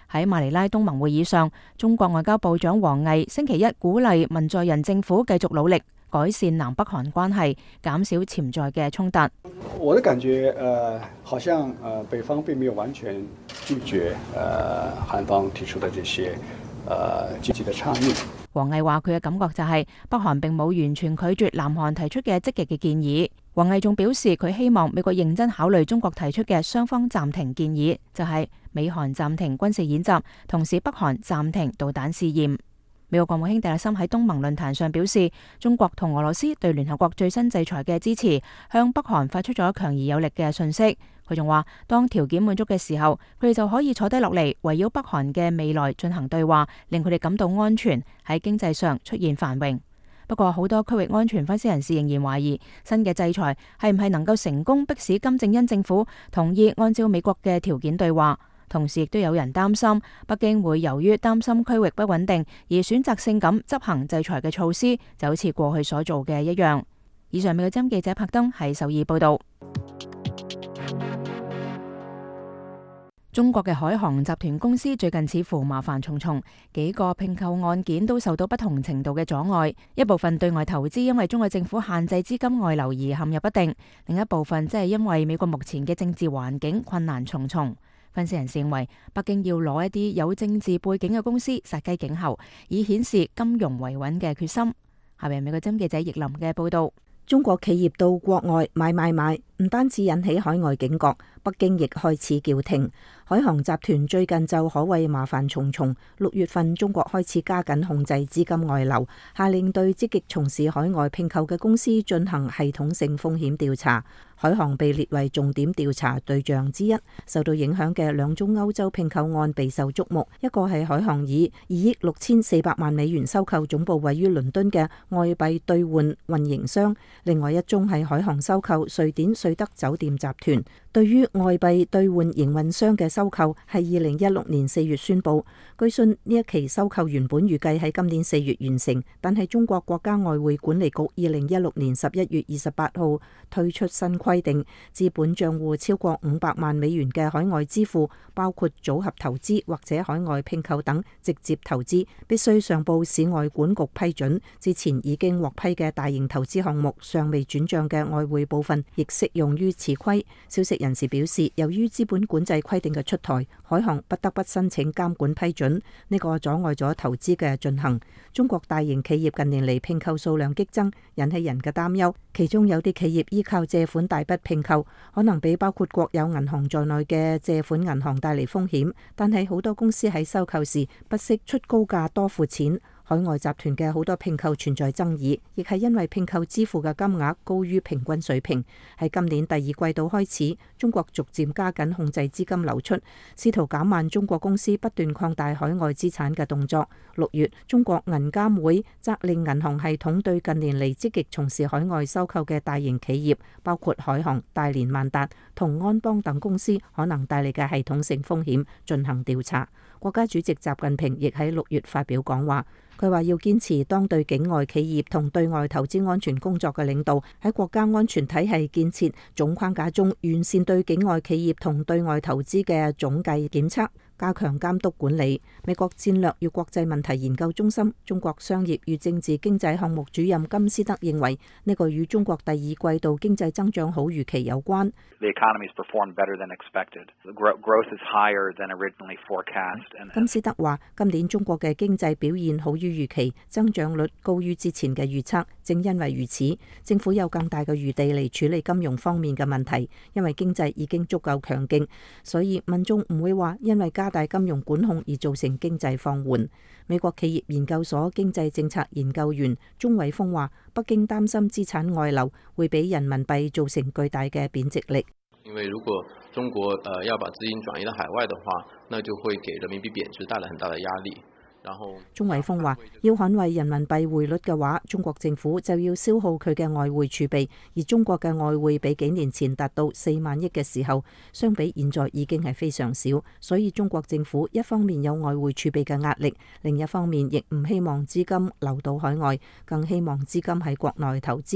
喺馬尼拉東盟會議上，中國外交部長王毅星期一鼓勵文在寅政府繼續努力改善南北韓關係，減少潛在嘅衝突。 我的感覺，呃，好像呃北方並沒有完全拒絕呃韓方提出的這些呃積極的倡議。 王毅話佢嘅感覺就係北韓並冇完全拒絕南韓提出嘅積極嘅建議。王毅仲表示佢希望美國認真考慮中國提出嘅雙方暫停建議，就係美韓暫停軍事演習，同時北韓暫停導彈試驗。美國國務卿蒂勒森喺東盟論壇上表示，中國同俄羅斯對聯合國最新制裁嘅支持，向北韓發出咗強而有力嘅訊息。佢仲話，當條件滿足嘅時候，佢哋就可以坐低落嚟，圍繞北韓嘅未來進行對話，令佢哋感到安全，喺經濟上出現繁榮。不過，好多區域安全分析人士仍然懷疑，新嘅制裁係唔係能夠成功迫使金正恩政府同意按照美國嘅條件對話。同時亦都有人擔心，北京會由於擔心區域不穩定而選擇性咁執行制裁嘅措施，就好似過去所做嘅一樣。以上美國之音記者柏登喺首爾報道。中國嘅海航集團公司最近似乎麻煩重重，幾個併購案件都受到不同程度嘅阻礙。一部分對外投資因為中國政府限制資金外流而陷入不定，另一部分即係因為美國目前嘅政治環境困難重重。分析人士認為，北京要攞一啲有政治背景嘅公司殺雞儆猴，以顯示金融維穩嘅決心。下面美國之音記者葉林嘅報道。 中國企業到國外買買買，唔單止引起海外警覺，北京亦開始叫停。海航集團最近就可謂麻煩重重。六月份，中國開始加緊控制資金外流，下令對積極從事海外併購嘅公司進行系統性風險調查。海航被列為重點調查對象之一。受到影響嘅兩宗歐洲併購案備受矚目，一個係海航以二億六千四百萬美元收購總部位於倫敦嘅外幣兌換運營商，另外一宗係海航收購瑞典瑞德酒店集團。對於外幣兌換營運商嘅收購係二零一六年四月宣布，據信呢一期收購原本預計喺今年四月完成，但係中國國家外匯管理局二零一六年十一月二十八號推出新規定，資本賬戶超過五百萬美元嘅海外支付，包括組合投資或者海外併購等直接投資，必須上報市外管局批准。之前已經獲批嘅大型投資項目尚未轉賬嘅外匯部分，亦適用於此規。消息人士表示，由於資本管制規定嘅出台，海航不得不申請監管批准，呢個阻礙咗投資嘅進行。中國大型企業近年嚟併購數量激增，引起人嘅擔憂。其中有啲企業依靠借款大筆併購，可能俾包括國有銀行在內嘅借款銀行帶嚟風險。但係好多公司喺收購時不惜出高價多付錢。海外集團嘅好多併購存在爭議，亦係因為併購支付嘅金額高於平均水平。喺今年第二季度開始，中國逐漸加緊控制資金流出，試圖減慢中國公司不斷擴大海外資產嘅動作。六月，中國銀監會責令銀行系統對近年嚟積極從事海外收購嘅大型企業，包括海航、大連萬達同安邦等公司可能帶嚟嘅系統性風險進行調查。國家主席習近平亦喺六月發表講話，佢話要堅持當對境外企業同對外投資安全工作嘅領導，喺國家安全體系建設總框架中完善對境外企業同對外投資嘅總計檢測，加強監督管理。美國戰略與國際問題研究中心中國商業與政治經濟項目主任金斯德認為，呢個與中國第二季度經濟增長好預期有關。金斯德話，今年中國嘅經濟表現好於預期，增長率高於之前嘅預測。正因為如此，政府有更大嘅餘地嚟處理金融方面嘅問題，因為經濟已經足夠強勁，所以民眾唔會話因為加大金融管控而造成經濟放緩。美國企業研究所經濟政策研究員鍾偉峰話，北京擔心資產外流會俾人民幣造成巨大嘅貶值力。 因為如果中國呃要把資金轉移到海外的話，那就會給人民幣貶值帶來很大的壓力。然後鍾偉峰話，要捍衛人民幣匯率嘅話，中國政府就要消耗佢嘅外匯儲備，而中國嘅外匯比幾年前達到四萬億嘅時候，相比現在已經係非常少。所以中國政府一方面有外匯儲備嘅壓力，另一方面亦唔希望資金流到海外，更希望資金喺國內投資。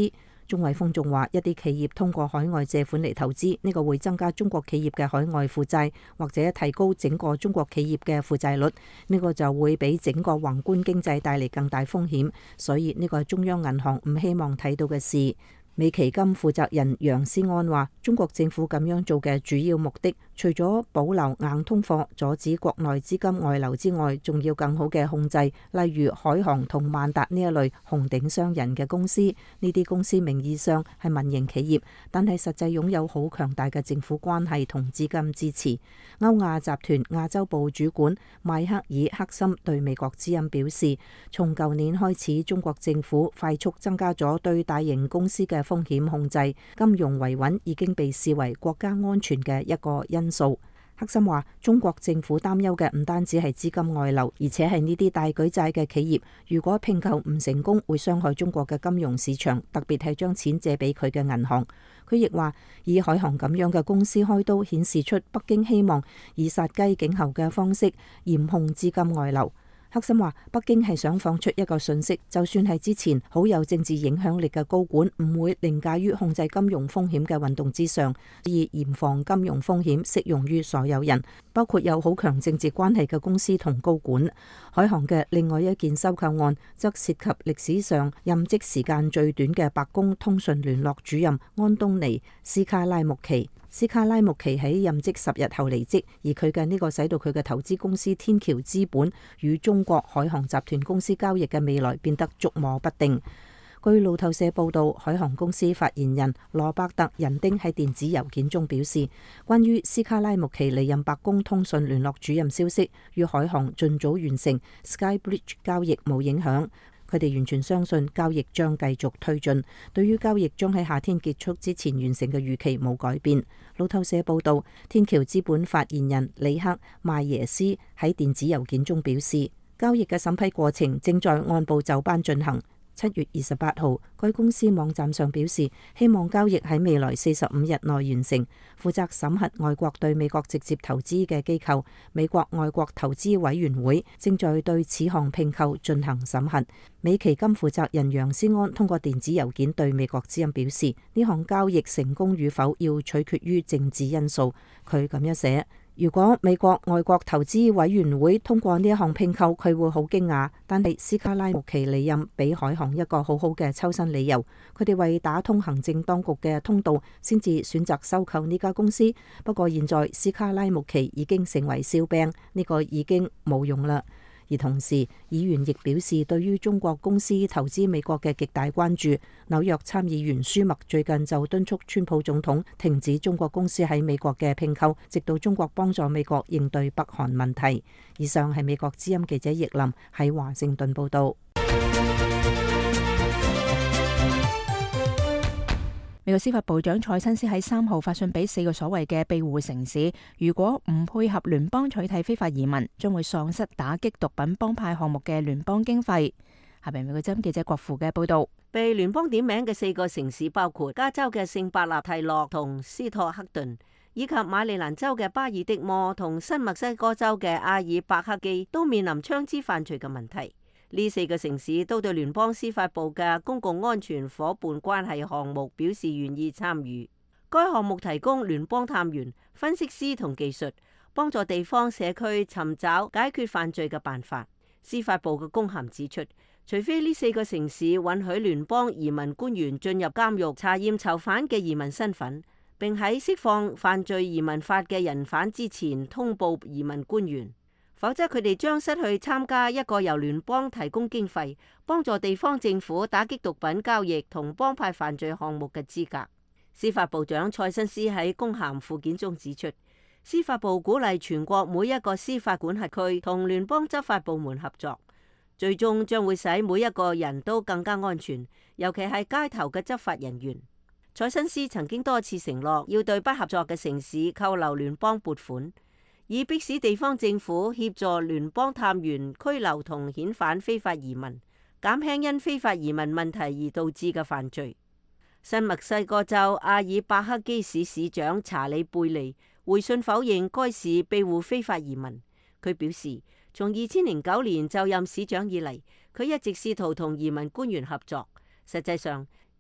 鍾偉峰仲話，一啲企業通過海外借款嚟投資，呢個會增加中國企業嘅海外負債，或者提高整個中國企業嘅負債率，呢個就會俾整個宏觀經濟帶嚟更大風險，所以呢個係中央銀行唔希望睇到嘅事。美期金負責人楊思安話，中國政府咁樣做嘅主要目的，除咗保留硬通貨、阻止國內資金外流之外，仲要更好嘅控制，例如海航同萬達呢一類紅頂商人嘅公司。呢啲公司名義上係民營企業，但係實際擁有好強大嘅政府關係同資金支持。歐亞集團亞洲部主管邁克爾克森對美國之音表示，從舊年開始，中國政府快速增加咗對大型公司嘅風險控制，金融維穩已經被視為國家安全嘅一個因素。克森話，中國政府擔憂嘅唔單止係資金外流，而且係呢啲大舉債嘅企業，如果併購唔成功，會傷害中國嘅金融市場，特別係將錢借俾佢嘅銀行。佢亦話，以海航咁樣嘅公司開刀，顯示出北京希望以殺雞儆猴嘅方式嚴控資金外流。克森話，北京係想放出一個訊息，就算係之前好有政治影響力嘅高管，唔會凌駕於控制金融風險嘅運動之上，以嚴防金融風險適用於所有人，包括有好強政治關係嘅公司同高管。海航嘅另外一件收購案，則涉及歷史上任職時間最短嘅白宮通訊聯絡主任安東尼斯卡拉穆奇。斯卡拉穆奇喺任職十日後離職，而佢嘅呢個使到佢嘅投資公司天橋資本與中國海航集團公司交易嘅未來變得捉摸不定。據路透社報道，海航公司發言人羅伯特人丁喺電子郵件中表示，關於斯卡拉穆奇離任白宮通訊聯絡主任消息，與海航盡早完成 Skybridge 交易冇影響。佢哋完全相信交易將繼續推進，對於交易將喺夏天結束之前完成嘅預期冇改變。路透社報道，天橋資本發言人里克邁耶斯喺電子郵件中表示，交易嘅審批過程正在按部就班進行。七月二十八號，該公司網站上表示，希望交易喺未來四十五日內完成。負責審核外國對美國直接投資嘅機構美國外國投資委員會正在對此項併購進行審核。美期金負責人楊思安通過電子郵件對美國之音表示，呢項交易成功與否要取決於政治因素。佢咁樣寫，如果美國外國投資委員會通過呢一項併購，佢會好驚訝。但係斯卡拉穆奇離任俾海航一個好好嘅抽身理由，佢哋為打通行政當局嘅通道，先至選擇收購呢家公司。不過現在斯卡拉穆奇已經成為笑柄，呢個已經冇用啦。而同時，議員亦表示對於中國公司投資美國嘅極大關注。紐約參議員舒默最近就敦促川普總統停止中國公司喺美國嘅併購，直到中國幫助美國應對北韓問題。以上係美國之音記者葉林喺華盛頓報道。 美國司法部長蔡新斯喺三號發信俾四個所謂嘅庇護城市，如果唔配合聯邦取締非法移民，將會喪失打擊毒品幫派項目嘅聯邦經費。下邊美國之音記者郭富嘅報道。 被聯邦點名嘅四個城市包括加州嘅聖伯納提諾同斯托克頓，以及馬里蘭州嘅巴爾的摩同新墨西哥州嘅阿爾伯克基，都面臨槍支犯罪嘅問題。呢四個城市都對聯邦司法部嘅公共安全夥伴關係項目表示願意參與。該項目提供聯邦探員、分析師同技術，幫助地方社區尋找解決犯罪嘅辦法。司法部嘅公函指出，除非呢四個城市允許聯邦移民官員進入監獄查驗囚犯嘅移民身份，並喺釋放犯罪移民法嘅人犯之前通報移民官員，否則佢哋將失去參加一個由聯邦提供經費幫助地方政府打擊毒品交易同幫派犯罪項目嘅資格。司法部長蔡新斯喺公函附件中指出，司法部鼓勵全國每一個司法管轄區同聯邦執法部門合作，最終將會使每一個人都更加安全，尤其係街頭嘅執法人員。蔡新斯曾經多次承諾要對不合作嘅城市扣留聯邦撥款，以迫使地方政府協助聯邦探員拘留同遣返非法移民，減輕因非法移民問題而導致嘅犯罪。新墨西哥州阿爾伯克基市市長查理貝利回信否認該市庇護非法移民。佢表示，從二千零九年就任市長以嚟，佢一直試圖同移民官員合作。實際上，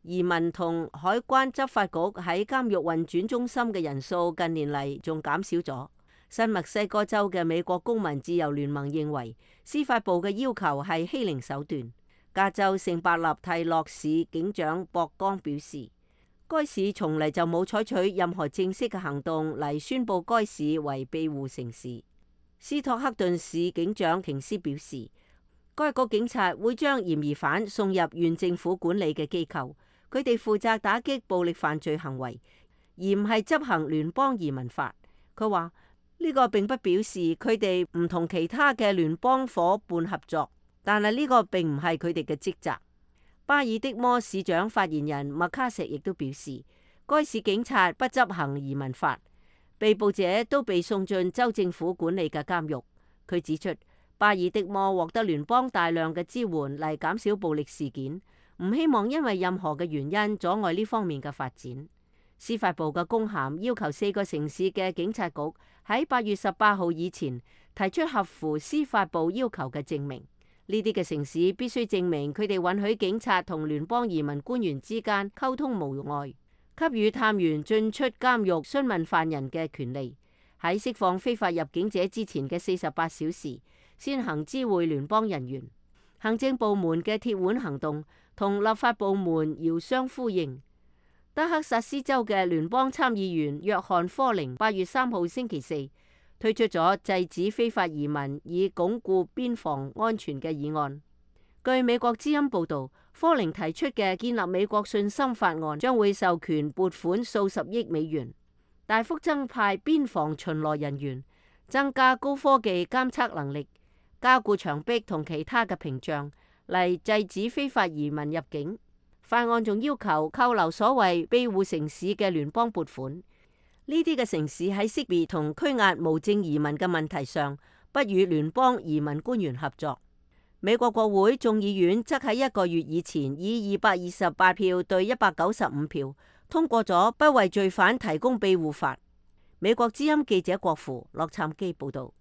移民同海關執法局喺監獄運轉中心嘅人數近年嚟仲減少咗。新墨西哥州嘅美國公民自由聯盟認為司法部嘅要求係欺凌手段。加州聖伯納蒂洛市警長博岡表示，該市從嚟就冇採取任何正式嘅行動嚟宣佈該市為庇護城市。斯托克頓市警長廷斯表示，該局警察會將嫌疑犯送入縣政府管理嘅機構，佢哋負責打擊暴力犯罪行為，而唔係執行聯邦移民法。佢話呢個並不表示佢哋唔同其他嘅聯邦夥伴合作，但係呢個並唔係佢哋嘅職責。巴爾的摩市長發言人麥卡錫亦都表示，該市警察不執行移民法，被捕者都被送進州政府管理嘅監獄。佢指出，巴爾的摩獲得聯邦大量嘅支援嚟減少暴力事件，唔希望因為任何嘅原因阻礙呢方面嘅發展。司法部嘅公函要求四個城市嘅警察局喺八月十八號以前提出合乎司法部要求嘅證明。呢啲嘅城市必須證明佢哋允許警察同聯邦移民官員之間溝通無礙，給予探員進出監獄詢問犯人嘅權利，喺釋放非法入境者之前嘅四十八小時先行知會聯邦人員。行政部門嘅鐵腕行動同立法部門遙相呼應。德克薩斯州嘅聯邦參議員約翰科寧八月三號星期四推出咗制止非法移民以鞏固邊防安全嘅議案。據美國之音報道，科寧提出嘅建立美國信心法案將會授權撥款數十億美元，大幅增派邊防巡邏人員，增加高科技監測能力，加固牆壁同其他嘅屏障嚟制止非法移民入境。法案仲要求扣留所謂庇護城市嘅聯邦撥款。呢啲嘅城市喺識別同拘押無證移民嘅問題上，不與聯邦移民官員合作。美國國會眾議院則喺一個月以前以二百二十八票對一百九十五票通過咗不為罪犯提供庇護法。美國之音記者郭芙洛杉磯報道。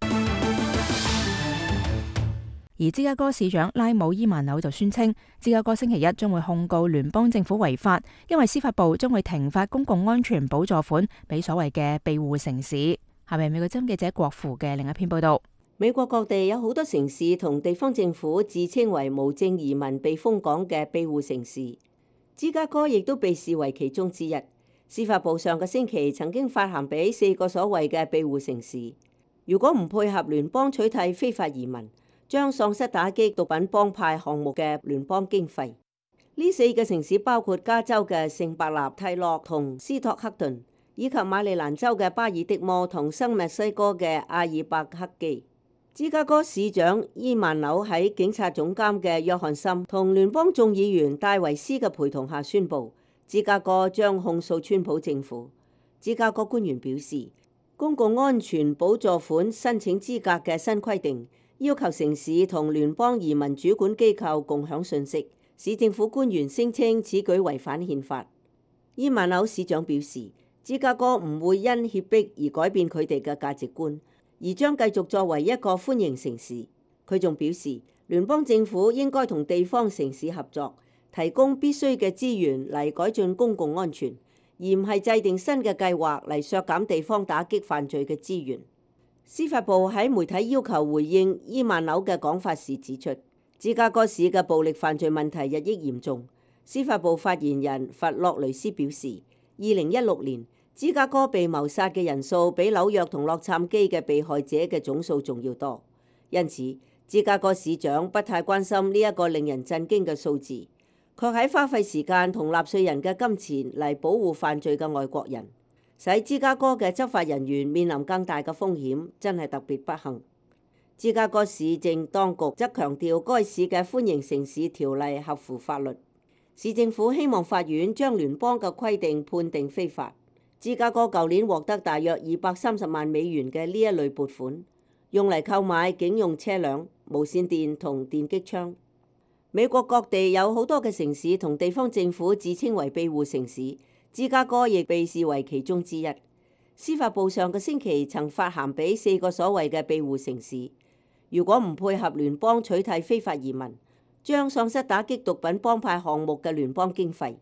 而芝加哥市長拉姆伊曼紐就宣稱，芝加哥星期一將會控告聯邦政府違法，因為司法部將會停發公共安全補助款俾所謂嘅庇護城市。下面美國之音記者郭芙嘅另一篇報道。 美國各地有好多城市同地方政府自稱為無證移民避風港嘅庇護城市，芝加哥亦都被視為其中之一。司法部上個星期曾經發函俾四個所謂嘅庇護城市，如果唔配合聯邦取締非法移民，將喪失打擊毒品幫派項目嘅聯邦經費。呢四個城市包括加州嘅聖伯納蒂洛同斯托克頓，以及馬里蘭州嘅巴爾的摩同新墨西哥嘅阿爾伯克基。芝加哥市長伊曼紐喺警察總監嘅約翰森同聯邦眾議員戴維斯嘅陪同下宣布，芝加哥將控訴川普政府。芝加哥官員表示，公共安全補助款申請資格嘅新規定要求城市同聯邦移民主管機構共享信息。市政府官員聲稱此舉違反憲法。伊曼紐市長表示，芝加哥唔會因脅迫而改變佢哋嘅價值觀，而將繼續作為一個歡迎城市。佢仲表示，聯邦政府應該同地方城市合作，提供必須嘅資源嚟改進公共安全，而唔係制定新嘅計劃嚟削減地方打擊犯罪嘅資源。司法部喺媒體要求回應伊曼紐嘅講法時指出，芝加哥市嘅暴力犯罪問題日益嚴重。司法部發言人弗洛雷斯表示，二零一六年芝加哥被謀殺嘅人數比紐約同洛杉磯嘅被害者嘅總數仲要多，因此芝加哥市長不太關心呢一個令人震驚嘅數字，卻喺花費時間同納稅人嘅金錢嚟保護犯罪嘅外國人，使芝加哥嘅執法人員面臨更大嘅風險，真係特別不幸。芝加哥市政當局則強調該市嘅歡迎城市條例合乎法律。市政府希望法院將聯邦嘅規定判定非法。芝加哥舊年獲得大約二百三十萬美元嘅呢一類撥款，用嚟購買警用車輛、無線電同電擊槍。美國各地有好多嘅城市同地方政府自稱為庇護城市，芝加哥亦被視為其中之一。司法部上個星期曾發函俾四個所謂嘅庇護城市，如果唔配合聯邦取締非法移民，將喪失打擊毒品幫派項目嘅聯邦經費。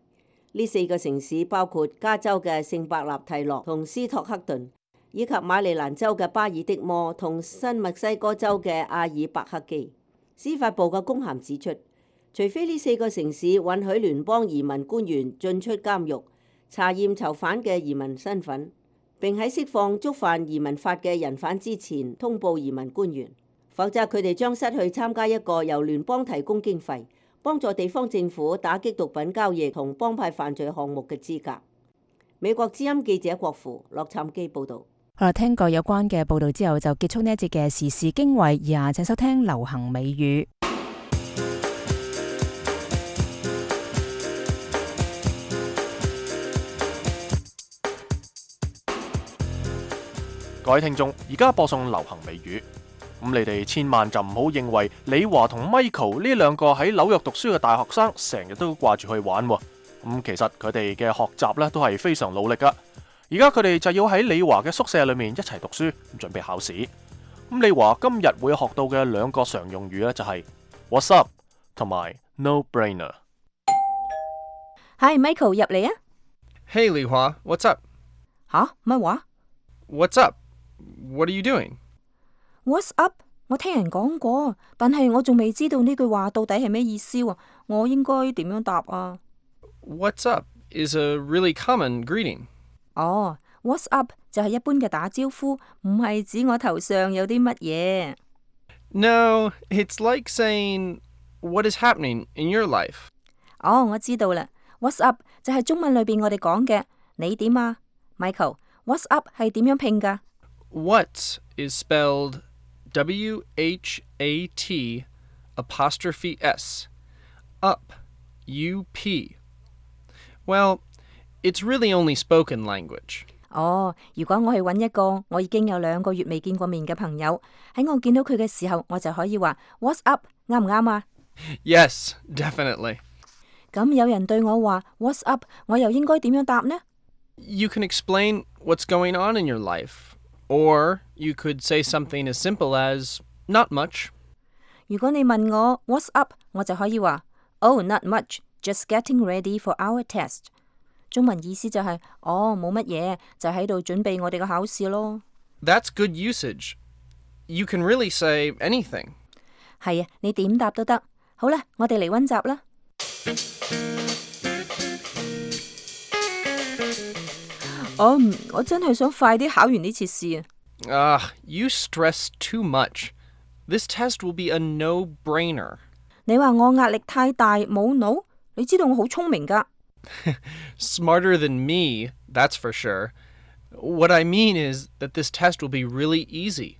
呢四個城市包括加州嘅聖伯納提諾同斯托克頓，以及馬里蘭州嘅巴爾的摩同新墨西哥州嘅阿爾伯克基。司法部嘅公函指出，除非呢四個城市允許聯邦移民官員進出監獄，查驗囚犯嘅移民身份，並喺釋放觸犯移民法嘅人犯之前通報移民官員，否則佢哋將失去參加一個由聯邦提供經費，幫助地方政府打擊毒品交易同幫派犯罪項目嘅資格。美國之音記者郭芙洛杉磯報道。 好啦，聽過有關嘅報道之後，就結束呢一節嘅時事經緯。以下請收聽流行美語。 各位聽眾，而家播送流行美語。咁你哋千萬就唔好認為李華同 Michael 呢兩個喺紐約讀書嘅大學生成日都掛住去玩。咁其實佢哋嘅學習咧都係非常努力噶。而家佢哋就要喺李華嘅宿舍裏面一齊讀書，準備考試。咁李華今日會學到嘅兩個常用語咧就係 What's up 同埋 No brainer。 Hi Michael 入嚟啊。 Hey 李華 ，What's up？ 吓？乜話 ？What's up？What are you doing? What's up？ 我聽人講過，但係我仲未知道呢句話到底係咩意思喎。我應該點樣答啊 ？What's up is a really common greeting. 哦 ，What's up 就係一般嘅打招呼，唔係指我頭上有啲乜嘢。 No, it's like saying what is happening in your life. 哦，我知道啦。What's up 就係中文裏邊我哋講嘅你點啊 ，Michael。What's up 係點樣拼噶？ What is spelled W H A T apostrophe S. Up, U P. Well, it's really only spoken language. 哦，如果我去揾一個我已經有兩個月未見過面嘅朋友，喺我見到佢嘅時候，我就可以話 What's up， 啱唔啱啊？ Yes, definitely. 咁有人對我話 What's up， 我又應該點樣答呢？ You can explain what's going on in your life, or you could say something as simple as not much. 如果你問我 What's up， 我就可以話 Oh, not much, just getting ready for our test. 中文意思就係、是、哦冇乜嘢，就喺度準備我哋嘅考試咯。 That's good usage. You can really say anything. 係啊，你點答都得。好啦，我哋嚟溫習啦。我唔，我真係想快啲考完呢次試啊。 Ah, you stress too much. This test will be a no-brainer. 你話我壓力太大，冇腦？你知道我好聰明㗎。 Smarter than me, that's for sure. What I mean is that this test will be really easy.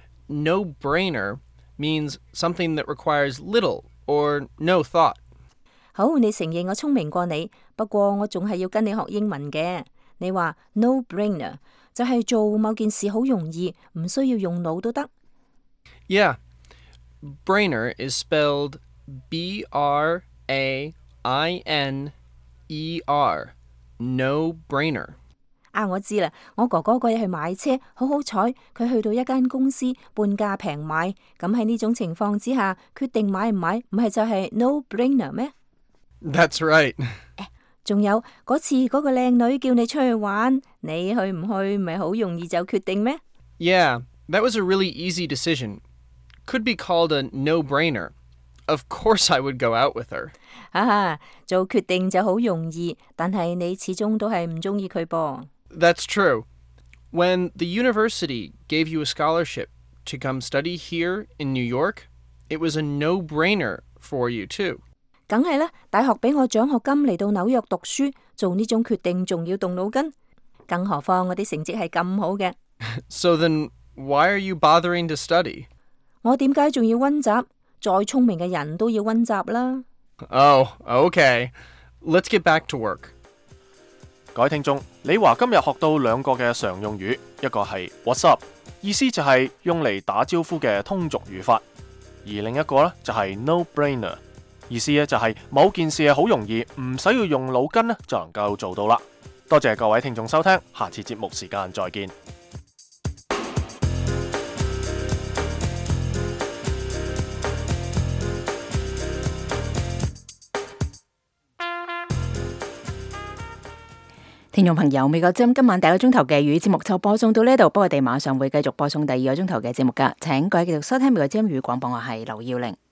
No-brainer means something that requires little or no thought. 好，你承認我聰明過你，不過我仲係要跟你學英文嘅。你話 no-brainer 就係做某件事好容易，唔需要用腦都得。 Yeah, brainer is spelled B R A I N E R. No-brainer. 啊，我知啦，我哥哥嗰日去買車，好好彩，佢去到一間公司半價平買。咁喺呢種情況之下，決定買唔買，唔係就係 no-brainer 咩？ That's right. 仲有嗰次嗰個靚女叫你出去玩，你去唔去咪好容易就決定咩？ Yeah, that was a really easy decision. Could be called a no-brainer. Of course I would go out with her. 哈哈，做決定就好容易，但係你始終都係唔中意佢噃。 That's true. When the university gave you a scholarship to come study here in New York, it was a no-brainer for you too. 梗係啦，大學俾我獎學金嚟到紐約讀書，做呢種決定仲要動腦筋，更何況我啲成績係咁好嘅。 So then, why are you bothering to study? 我點解仲要溫習？再聰明嘅人都要溫習啦。 Oh, okay. Let's get back to work. 各位聽眾，李華今日學到兩個嘅常用語，一個係 What's up， 意思就係用嚟打招呼嘅通俗語法，而另一個呢就係 No-brainer。意思咧就係某件事係好容易，唔使要用腦筋咧就能夠做到啦。多謝各位聽眾收聽，下次節目時間再見。 聽眾朋友，美國之音今晚第一個鐘頭嘅粵語節目就播送到呢度，不過我哋馬上會繼續播送第二個鐘頭嘅節目噶，請各位繼續收聽美國之音粵語廣播，我係劉耀玲。